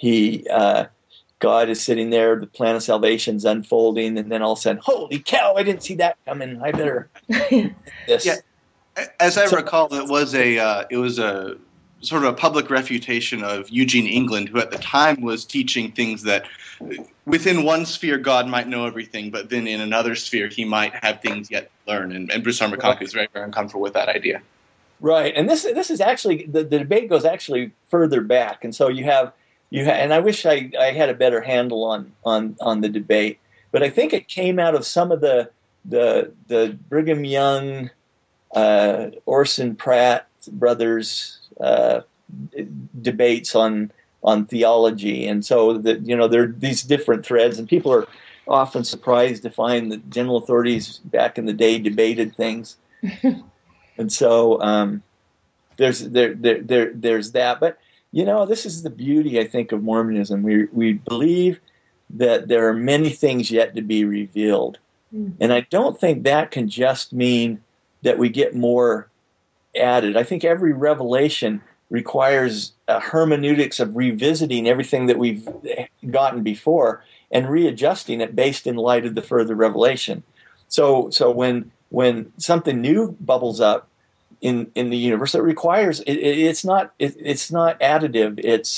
God is sitting there, the plan of salvation's unfolding, and then all of a sudden, holy cow, I didn't see that coming. I better this. Yeah. As I recall, it was a sort of a public refutation of Eugene England, who at the time was teaching things that within one sphere God might know everything, but then in another sphere he might have things yet to learn. And Bruce R. McConkie is very, very uncomfortable with that idea. Right, and this is actually the debate goes actually further back, and so you have, and I wish I had a better handle on the debate, but I think it came out of some of the Brigham Young, Orson Pratt brothers debates on theology, and so that, you know, there are these different threads, and people are often surprised to find that general authorities back in the day debated things, and so there's that. But you know, this is the beauty, I think, of Mormonism. We believe that there are many things yet to be revealed. And I don't think that can just mean that we get more added. I think every revelation requires a hermeneutics of revisiting everything that we've gotten before and readjusting it based in light of the further revelation. So when something new bubbles up in the universe, it requires it's not additive.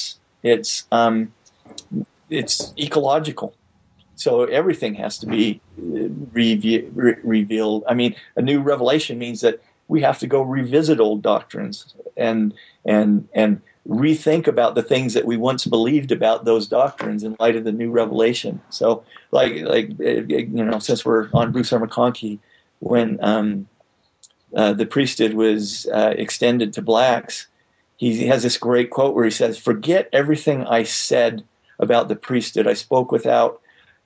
It's ecological. So everything has to be revealed. I mean, a new revelation means that we have to go revisit old doctrines and rethink about the things that we once believed about those doctrines in light of the new revelation. So, since we're on Bruce R. McConkie, when the priesthood was extended to blacks, he has this great quote where he says, "Forget everything I said about the priesthood. I spoke without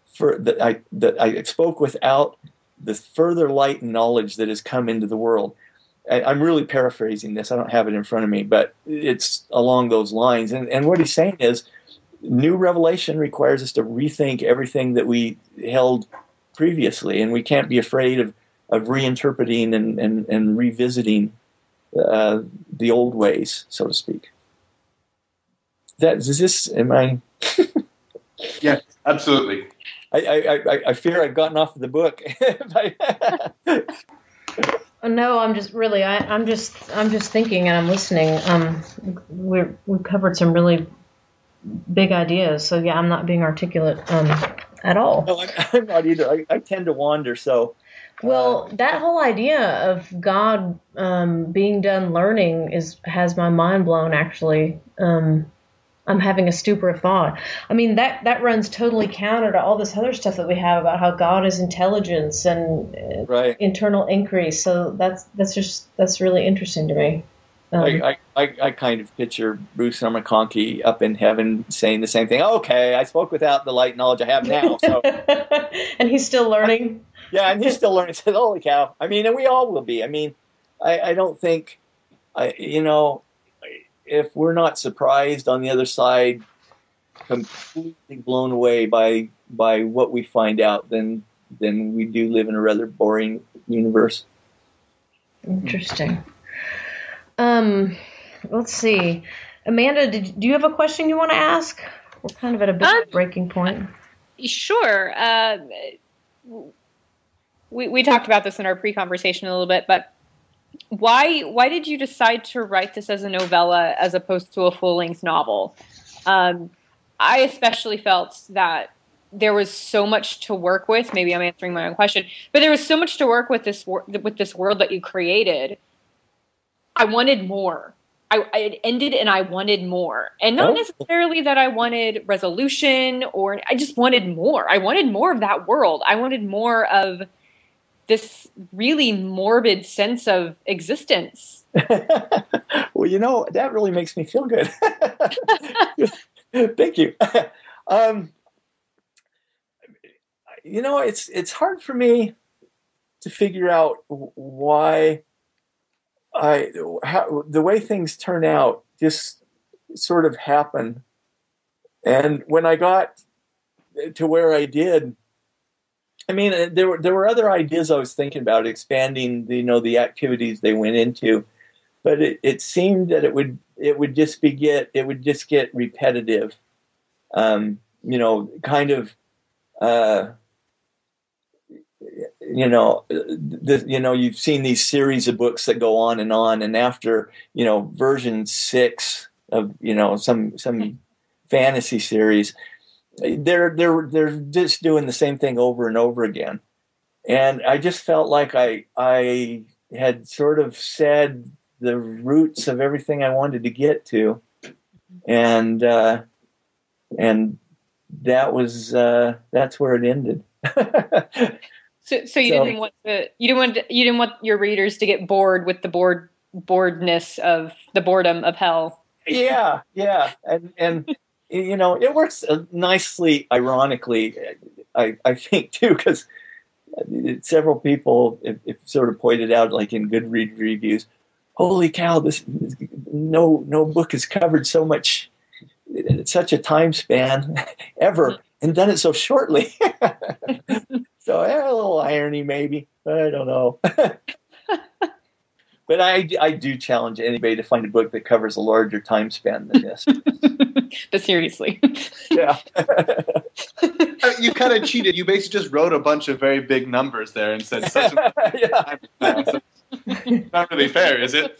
the further light and knowledge that has come into the world." I'm really paraphrasing this. I don't have it in front of me, but it's along those lines. And what he's saying is, new revelation requires us to rethink everything that we held previously, and we can't be afraid of reinterpreting and revisiting the old ways, so to speak. Am I? Yeah, absolutely. I fear I've gotten off of the book. No, I'm just thinking and I'm listening. We've covered some really big ideas, so yeah, I'm not being articulate at all. No, I'm not either. I tend to wander, so. Well, that whole idea of God being done learning has my mind blown. Actually, I'm having a stupor of thought. I mean, that runs totally counter to all this other stuff that we have about how God is intelligence and internal increase. So that's really interesting to me. I kind of picture Bruce R. McConkie up in heaven saying the same thing. Okay, I spoke without the light knowledge I have now. So. And he's still learning. Yeah, and he's still learning. Said, "Holy cow!" I mean, and we all will be. I mean, I don't think, if we're not surprised on the other side, completely blown away by what we find out, then we do live in a rather boring universe. Interesting. Let's see, Amanda, do you have a question you want to ask? We're kind of at a bit of a breaking point. Sure. We talked about this in our pre-conversation a little bit, but why did you decide to write this as a novella as opposed to a full-length novel? I especially felt that there was so much to work with. Maybe I'm answering my own question, but there was so much to work with this world that you created. I wanted more. It ended and I wanted more. And not necessarily that I wanted resolution, or I just wanted more. I wanted more of that world. I wanted more of this really morbid sense of existence. Well, that really makes me feel good. Thank you. It's hard for me to figure out why the way things turn out just sort of happen. And when I got to where I did, I mean, there were other ideas I was thinking about expanding, the activities they went into, but it seemed that it would just get repetitive, you've seen these series of books that go on, and after version 6 of some fantasy series, they're just doing the same thing over and over again. And I just felt like I had sort of said the roots of everything I wanted to get to, and that was that's where it ended. So you didn't want your readers to get bored with the boredness of the boredom of hell. Yeah, and it works nicely, ironically, I think too, because several people have sort of pointed out, like in Goodreads reviews, holy cow, this no book has covered such a time span ever. and done it so shortly. So a little irony, maybe. I don't know. But I do challenge anybody to find a book that covers a larger time span than this. But seriously. Yeah. You kind of cheated. You basically just wrote a bunch of very big numbers there and said such a Yeah. not really fair, is it?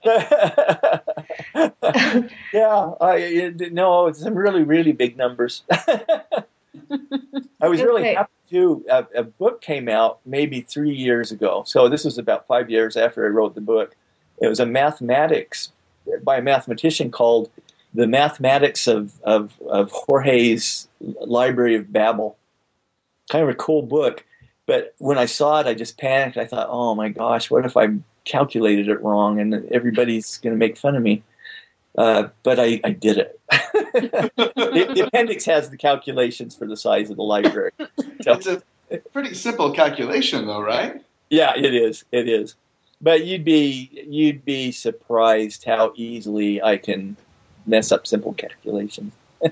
Yeah, no, it's some really, really big numbers. I was really Okay. happy too. A book came out maybe 3 years ago. So this was about 5 years after I wrote the book. It was a mathematics by a mathematician called The Mathematics of Jorge's Library of Babel. Kind of a cool book. But when I saw it, I just panicked. I thought, oh my gosh, what if I calculated it wrong and everybody's going to make fun of me? But I did it. The appendix has the calculations for the size of the library. So, It's a pretty simple calculation, though, right? yeah, it is. It is. But you'd be surprised how easily I can mess up simple calculations.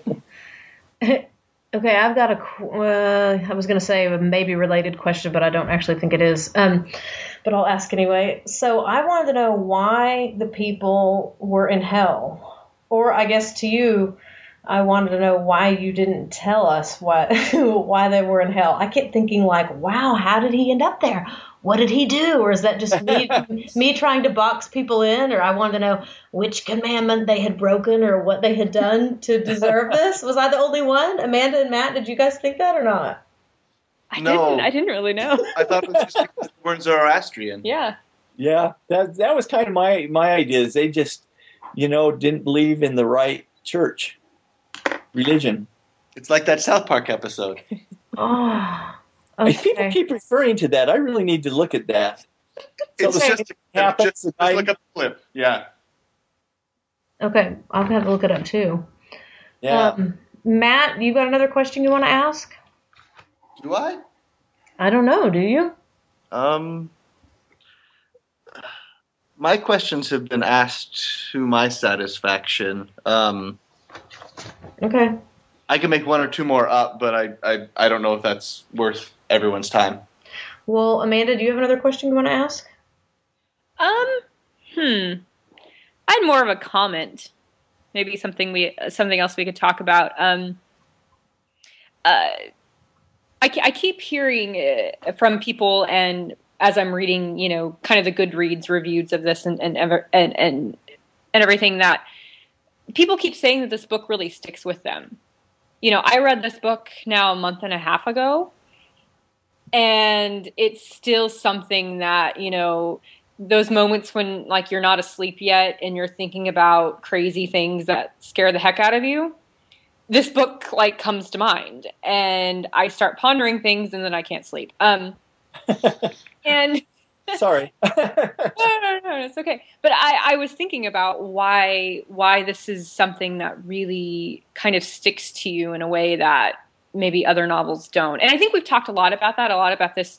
Okay, I've got I was going to say a maybe related question, but I don't actually think it is. But I'll ask anyway. So I wanted to know why the people were in hell. Or I guess to you, I wanted to know why you didn't tell us why they were in hell. I kept thinking like, wow, how did he end up there? What did he do? Or is that just me trying to box people in? Or I wanted to know which commandment they had broken or what they had done to deserve this. Was I the only one? Amanda and Matt, did you guys think that or not? I No. didn't really know. I thought it was just because they weren't Zoroastrian. Yeah. Yeah, that was kind of my idea. Is they just, didn't believe in the right church, religion. It's like that South Park episode. Oh, People okay. keep referring to that. I really need to look at that. It's Okay. just Happens just to die. look up the clip. Yeah. Okay, I'll have to look it up too. Yeah. Matt, you got another question you want to ask? Do I? I don't know. Do you? My questions have been asked to my satisfaction. Okay. I can make one or two more up, but I don't know if that's worth everyone's time. Well, Amanda, do you have another question you want to ask? I had more of a comment. Maybe something else we could talk about. I keep hearing from people, and as I'm reading, kind of the Goodreads reviews of this and everything, that people keep saying that this book really sticks with them. I read this book now a month and a half ago, and it's still something that, those moments when like you're not asleep yet and you're thinking about crazy things that scare the heck out of you, this book like comes to mind, and I start pondering things, and then I can't sleep. And Sorry. no, it's okay. But I was thinking about why this is something that really kind of sticks to you in a way that maybe other novels don't. And I think we've talked a lot about this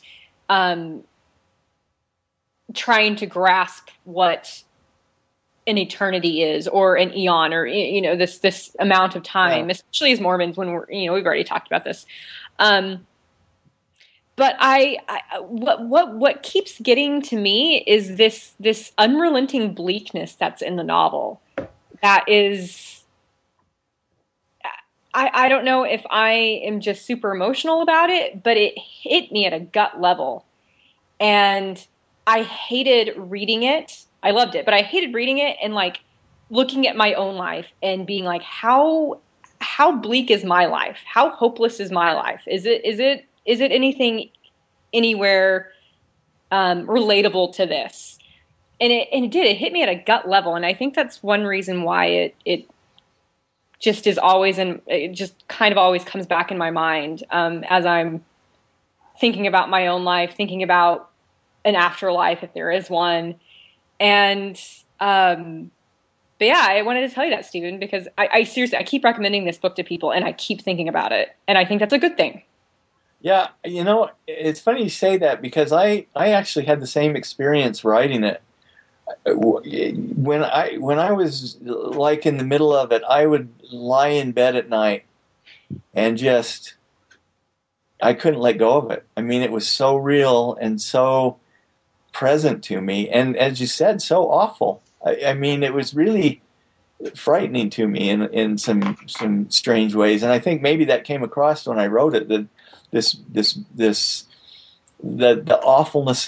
trying to grasp what an eternity is, or an eon, or this amount of time, especially as Mormons, when we've already talked about this. But what keeps getting to me is this unrelenting bleakness that's in the novel. That is, I don't know if I am just super emotional about it, but it hit me at a gut level, and I hated reading it. I loved it, but I hated reading it and like looking at my own life and being like, how bleak is my life? How hopeless is my life? Is it anything anywhere relatable to this? And it did. It hit me at a gut level, and I think that's one reason why it just is always it just kind of always comes back in my mind as I'm thinking about my own life, thinking about an afterlife if there is one. And but yeah, I wanted to tell you that, Stephen, because I seriously, I keep recommending this book to people, and I keep thinking about it, and I think that's a good thing. Yeah, it's funny you say that, because I actually had the same experience writing it. When I was like in the middle of it, I would lie in bed at night and just I couldn't let go of it. I mean, it was so real and so present to me, and as you said, so awful. I mean, it was really frightening to me in some strange ways, and I think maybe that came across when I wrote it. That the awfulness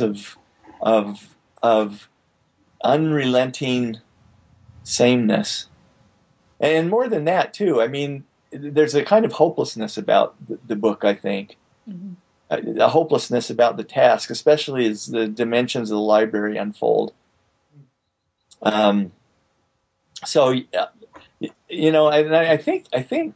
of unrelenting sameness, and more than that too. I mean, there's a kind of hopelessness about the book, I think. Mm-hmm. A hopelessness about the task, especially as the dimensions of the library unfold. So, you know, I think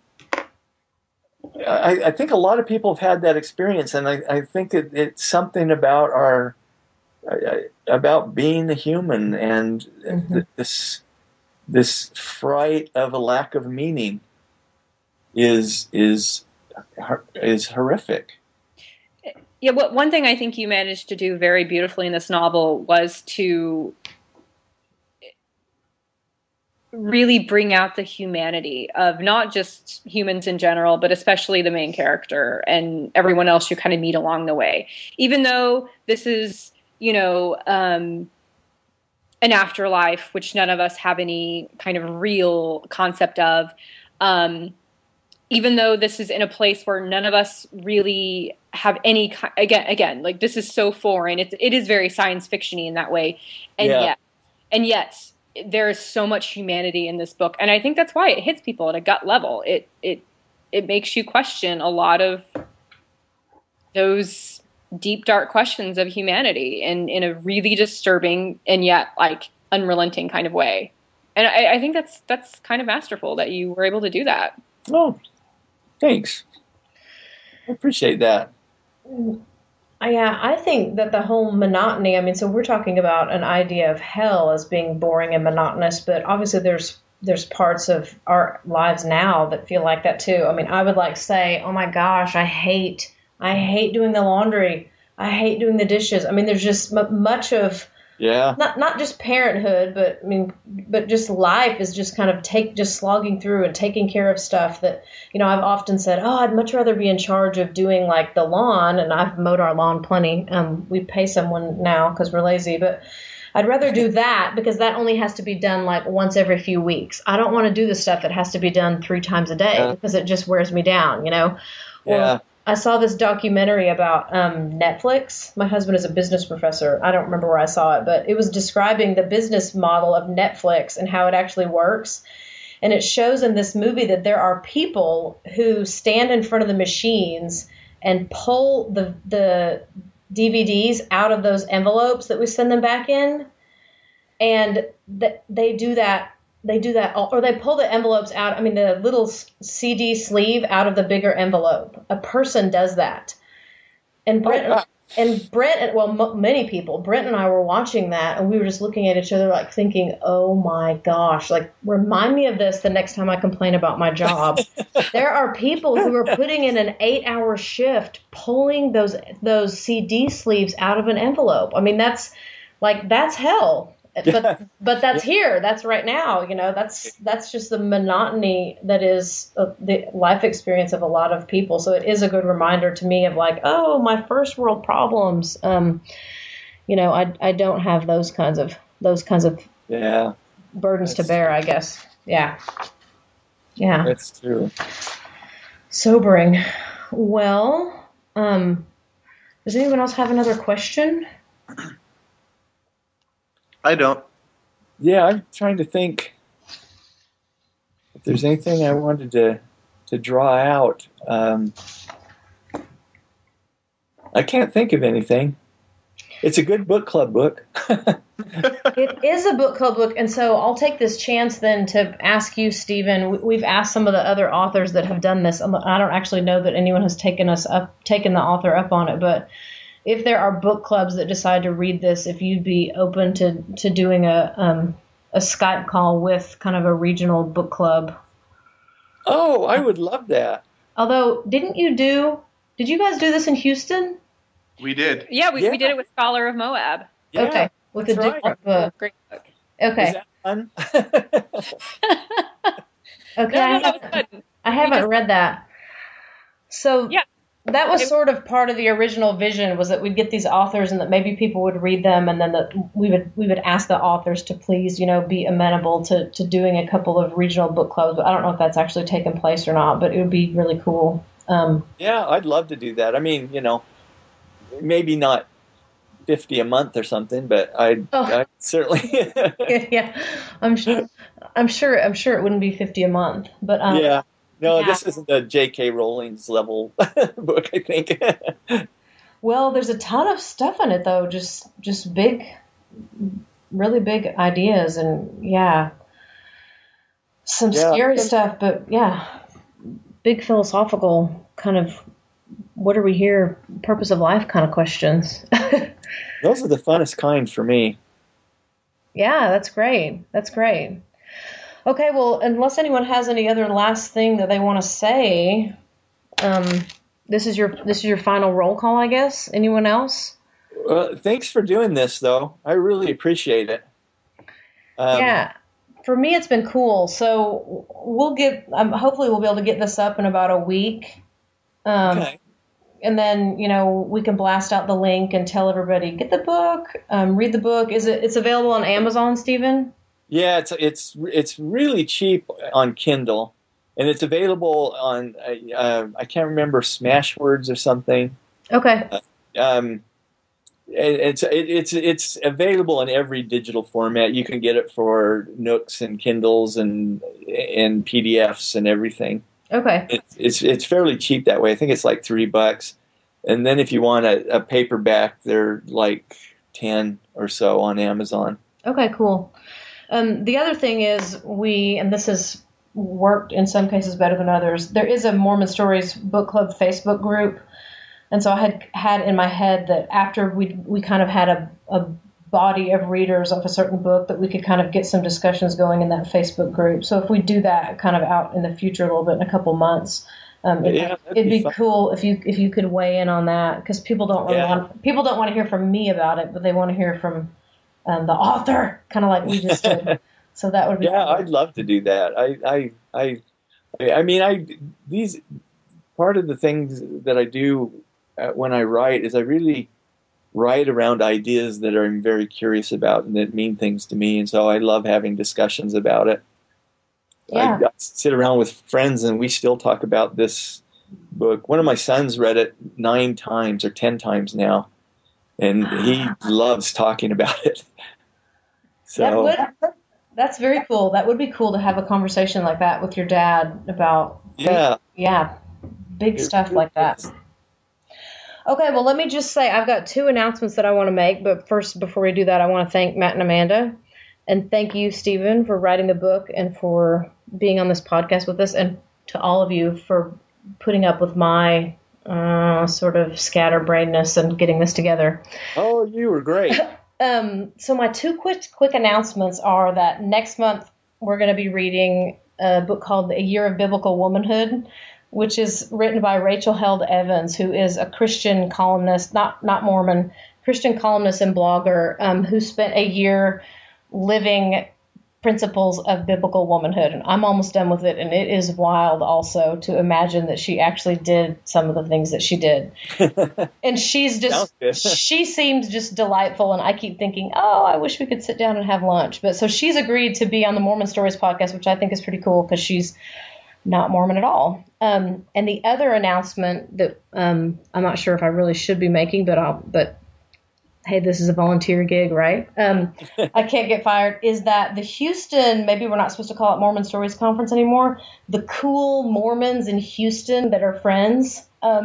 a lot of people have had that experience, and I think it's something about about being a human, and mm-hmm. this fright of a lack of meaning is horrific. Yeah, one thing I think you managed to do very beautifully in this novel was to really bring out the humanity of not just humans in general, but especially the main character and everyone else you kind of meet along the way. Even though this is, you know, an afterlife, which none of us have any kind of real concept of, even though this is in a place where none of us really have any, again, like this is so foreign. It is very science fiction-y in that way. And yet there is so much humanity in this book. And I think that's why it hits people at a gut level. It makes you question a lot of those deep, dark questions of humanity in a really disturbing and yet like unrelenting kind of way. And I think that's kind of masterful that you were able to do that. Oh, thanks. I appreciate that. Yeah, I think that the whole monotony, I mean, so we're talking about an idea of hell as being boring and monotonous, but obviously there's parts of our lives now that feel like that too. I mean, I would like say, oh my gosh, I hate doing the laundry. I hate doing the dishes. I mean, there's just much of not just parenthood, but just life is just kind of just slogging through and taking care of stuff that, you know, I've often said, oh, I'd much rather be in charge of doing like the lawn, and I've mowed our lawn plenty. We pay someone now because we're lazy, but I'd rather do that because that only has to be done like once every few weeks. I don't want to do the stuff that has to be done 3 times a day because it just wears me down, you know? Yeah. Or, I saw this documentary about Netflix. My husband is a business professor. I don't remember where I saw it, but it was describing the business model of Netflix and how it actually works. And it shows in this movie that there are people who stand in front of the machines and pull the DVDs out of those envelopes that we send them back in. And they do that. Or they pull the envelopes out. I mean, the little CD sleeve out of the bigger envelope. A person does that. And Brent, many people, Brent and I were watching that, and we were just looking at each other like thinking, oh my gosh, like remind me of this the next time I complain about my job. There are people who are putting in an 8-hour shift, pulling those CD sleeves out of an envelope. I mean, that's hell. But that's here. That's right now. You know, that's just the monotony that is the life experience of a lot of people. So it is a good reminder to me of like, oh, my first world problems. You know, I don't have those kinds of burdens to bear, I guess. Yeah. That's true. Sobering. Well, does anyone else have another question? I don't. Yeah, I'm trying to think if there's anything I wanted to draw out. I can't think of anything. It's a good book club book. It is a book club book, and so I'll take this chance then to ask you, Stephen. We've asked some of the other authors that have done this. I don't actually know that anyone has taken the author up on it, but if there are book clubs that decide to read this, if you'd be open to doing a Skype call with kind of a regional book club. Oh, I would love that. Although, did you guys do this in Houston? We did. Yeah, we did it with Scholar of Moab. Yeah, okay. With a different book. Great book. Okay. Is that fun? Okay. No, that was fun. I haven't read that. So Yeah. that was sort of part of the original vision, was that we'd get these authors and that maybe people would read them, and then we would ask the authors to please, be amenable to doing a couple of regional book clubs. But I don't know if that's actually taken place or not, but it would be really cool. Yeah, I'd love to do that. I mean, maybe not 50 a month or something, but I'd certainly. Yeah, I'm sure it wouldn't be 50 a month, but yeah. No, this isn't a J.K. Rowling's level book, I think. Well, there's a ton of stuff in it, though. Just big, really big ideas, and some scary stuff, but big philosophical kind of, what are we here, purpose of life kind of questions. Those are the funnest kind for me. Yeah, that's great. Okay, well, unless anyone has any other last thing that they want to say, this is your final roll call, I guess. Anyone else? Thanks for doing this, though. I really appreciate it. For me, it's been cool. So hopefully we'll be able to get this up in about a week. Okay. And then, we can blast out the link and tell everybody, get the book, read the book. It's available on Amazon, Stephen? Yeah, it's really cheap on Kindle, and it's available on I can't remember, Smashwords or something. Okay. It's available in every digital format. You can get it for Nooks and Kindles and PDFs and everything. Okay. It's fairly cheap that way. I think it's like $3, and then if you want a paperback, they're like 10 or so on Amazon. Okay, cool. The other thing is and this has worked in some cases better than others, there is a Mormon Stories Book Club Facebook group. And so I had in my head that after we kind of had a body of readers of a certain book, that we could kind of get some discussions going in that Facebook group. So if we do that kind of out in the future a little bit, in a couple months, it'd be cool if you could weigh in on that, because people don't want to hear from me about it, but they want to hear from the author, kind of like we just did. So that would be cool. I'd love to do that. I mean, these part of the things that I do when I write is I really write around ideas that I'm very curious about and that mean things to me, and so I love having discussions about it. Yeah. I sit around with friends and we still talk about this book. One of my sons read it 9 times or 10 times now, and he loves talking about it. So that's very cool. That would be cool to have a conversation like that with your dad about big stuff like that. Okay, well, let me just say I've got 2 announcements that I want to make, but first, before we do that, I want to thank Matt and Amanda, and thank you, Stephen, for writing the book and for being on this podcast with us, and to all of you for putting up with my sort of scatterbrainedness and getting this together. Oh, you were great. So my 2 quick announcements are that next month we're going to be reading a book called A Year of Biblical Womanhood, which is written by Rachel Held Evans, who is a Christian columnist, not Mormon, Christian columnist and blogger, who spent a year living principles of biblical womanhood. And I'm almost done with it, and it is wild also to imagine that she actually did some of the things that she did. And she seems just delightful, and I keep thinking, I wish we could sit down and have lunch. But so she's agreed to be on the Mormon Stories podcast, which I think is pretty cool because she's not Mormon at all. And the other announcement that I'm not sure if I really should be making, but hey, this is a volunteer gig, right? I can't get fired, is that the Houston, maybe we're not supposed to call it Mormon Stories Conference anymore, the cool Mormons in Houston that are friends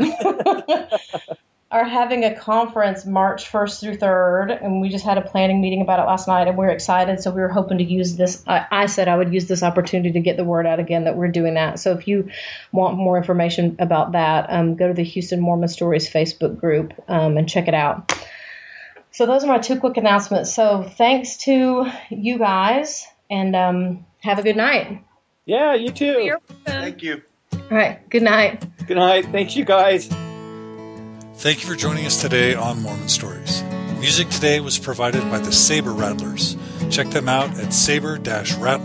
are having a conference March 1st through 3rd, and we just had a planning meeting about it last night, and we're excited, so we were hoping to use this. I said I would use this opportunity to get the word out again that we're doing that. So if you want more information about that, go to the Houston Mormon Stories Facebook group and check it out. So those are my 2 quick announcements. So thanks to you guys, and have a good night. Yeah, you too. Thank you. All right, good night. Good night. Thanks, you guys. Thank you for joining us today on Mormon Stories. Music today was provided by the Saber Rattlers. Check them out at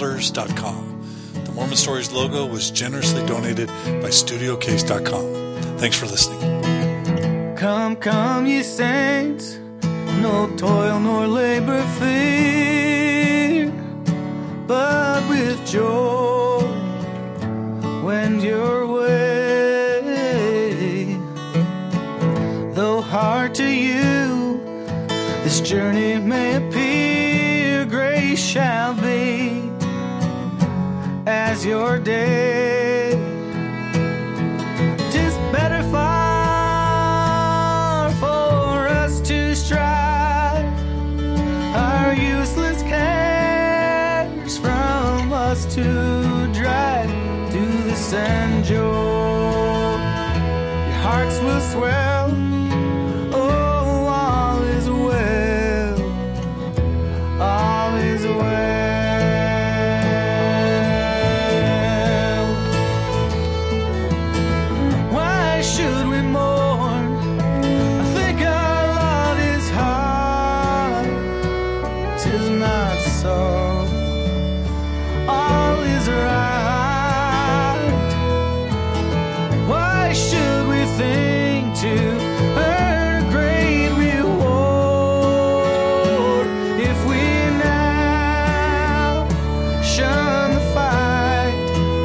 saber-rattlers.com. The Mormon Stories logo was generously donated by StudioCase.com. Thanks for listening. Come, come, ye saints, no toil nor labor fear, but with joy wend your way. Though hard to you this journey may appear, grace shall be as your day. 'Tis better far for us to strive our useless cares from us to drive to the sand joy. Your hearts will swell, oh, all is well, all is well. Why should we mourn? I think our lot is hard. 'Tis not so. All is right. Why should we think to earn a great reward if we now shun the fight?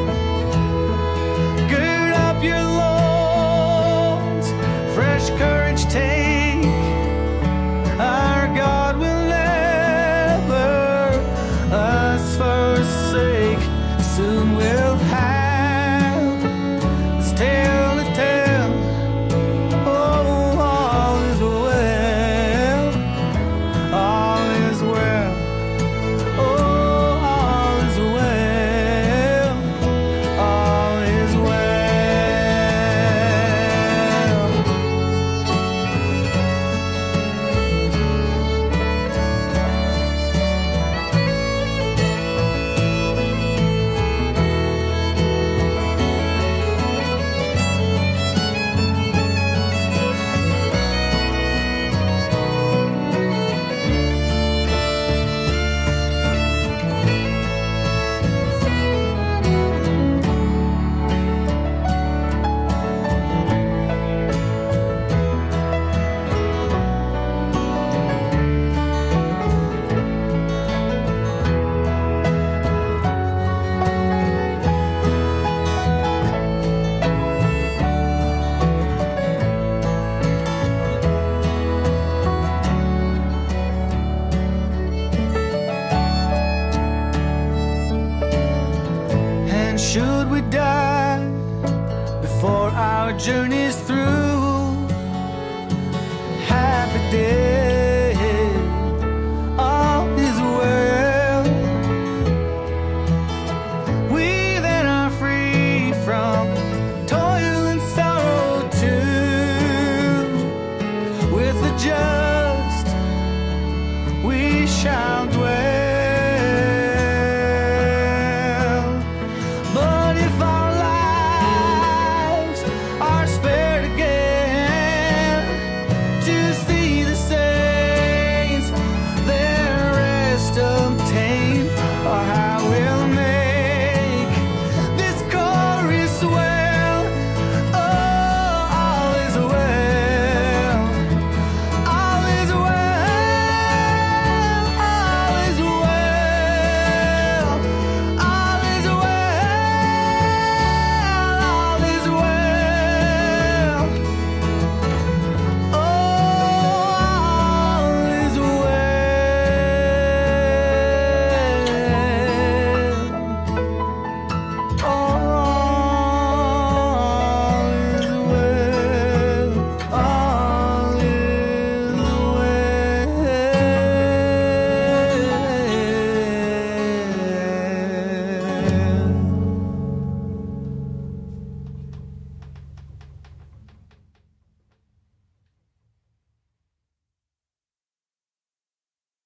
Gird up your loins, fresh courage take. Our God will never us forsake. Soon we'll have this tale to tell. Oh, all is well, all is well. Oh, all is well, all is well. And should we die before our journey's through, happy day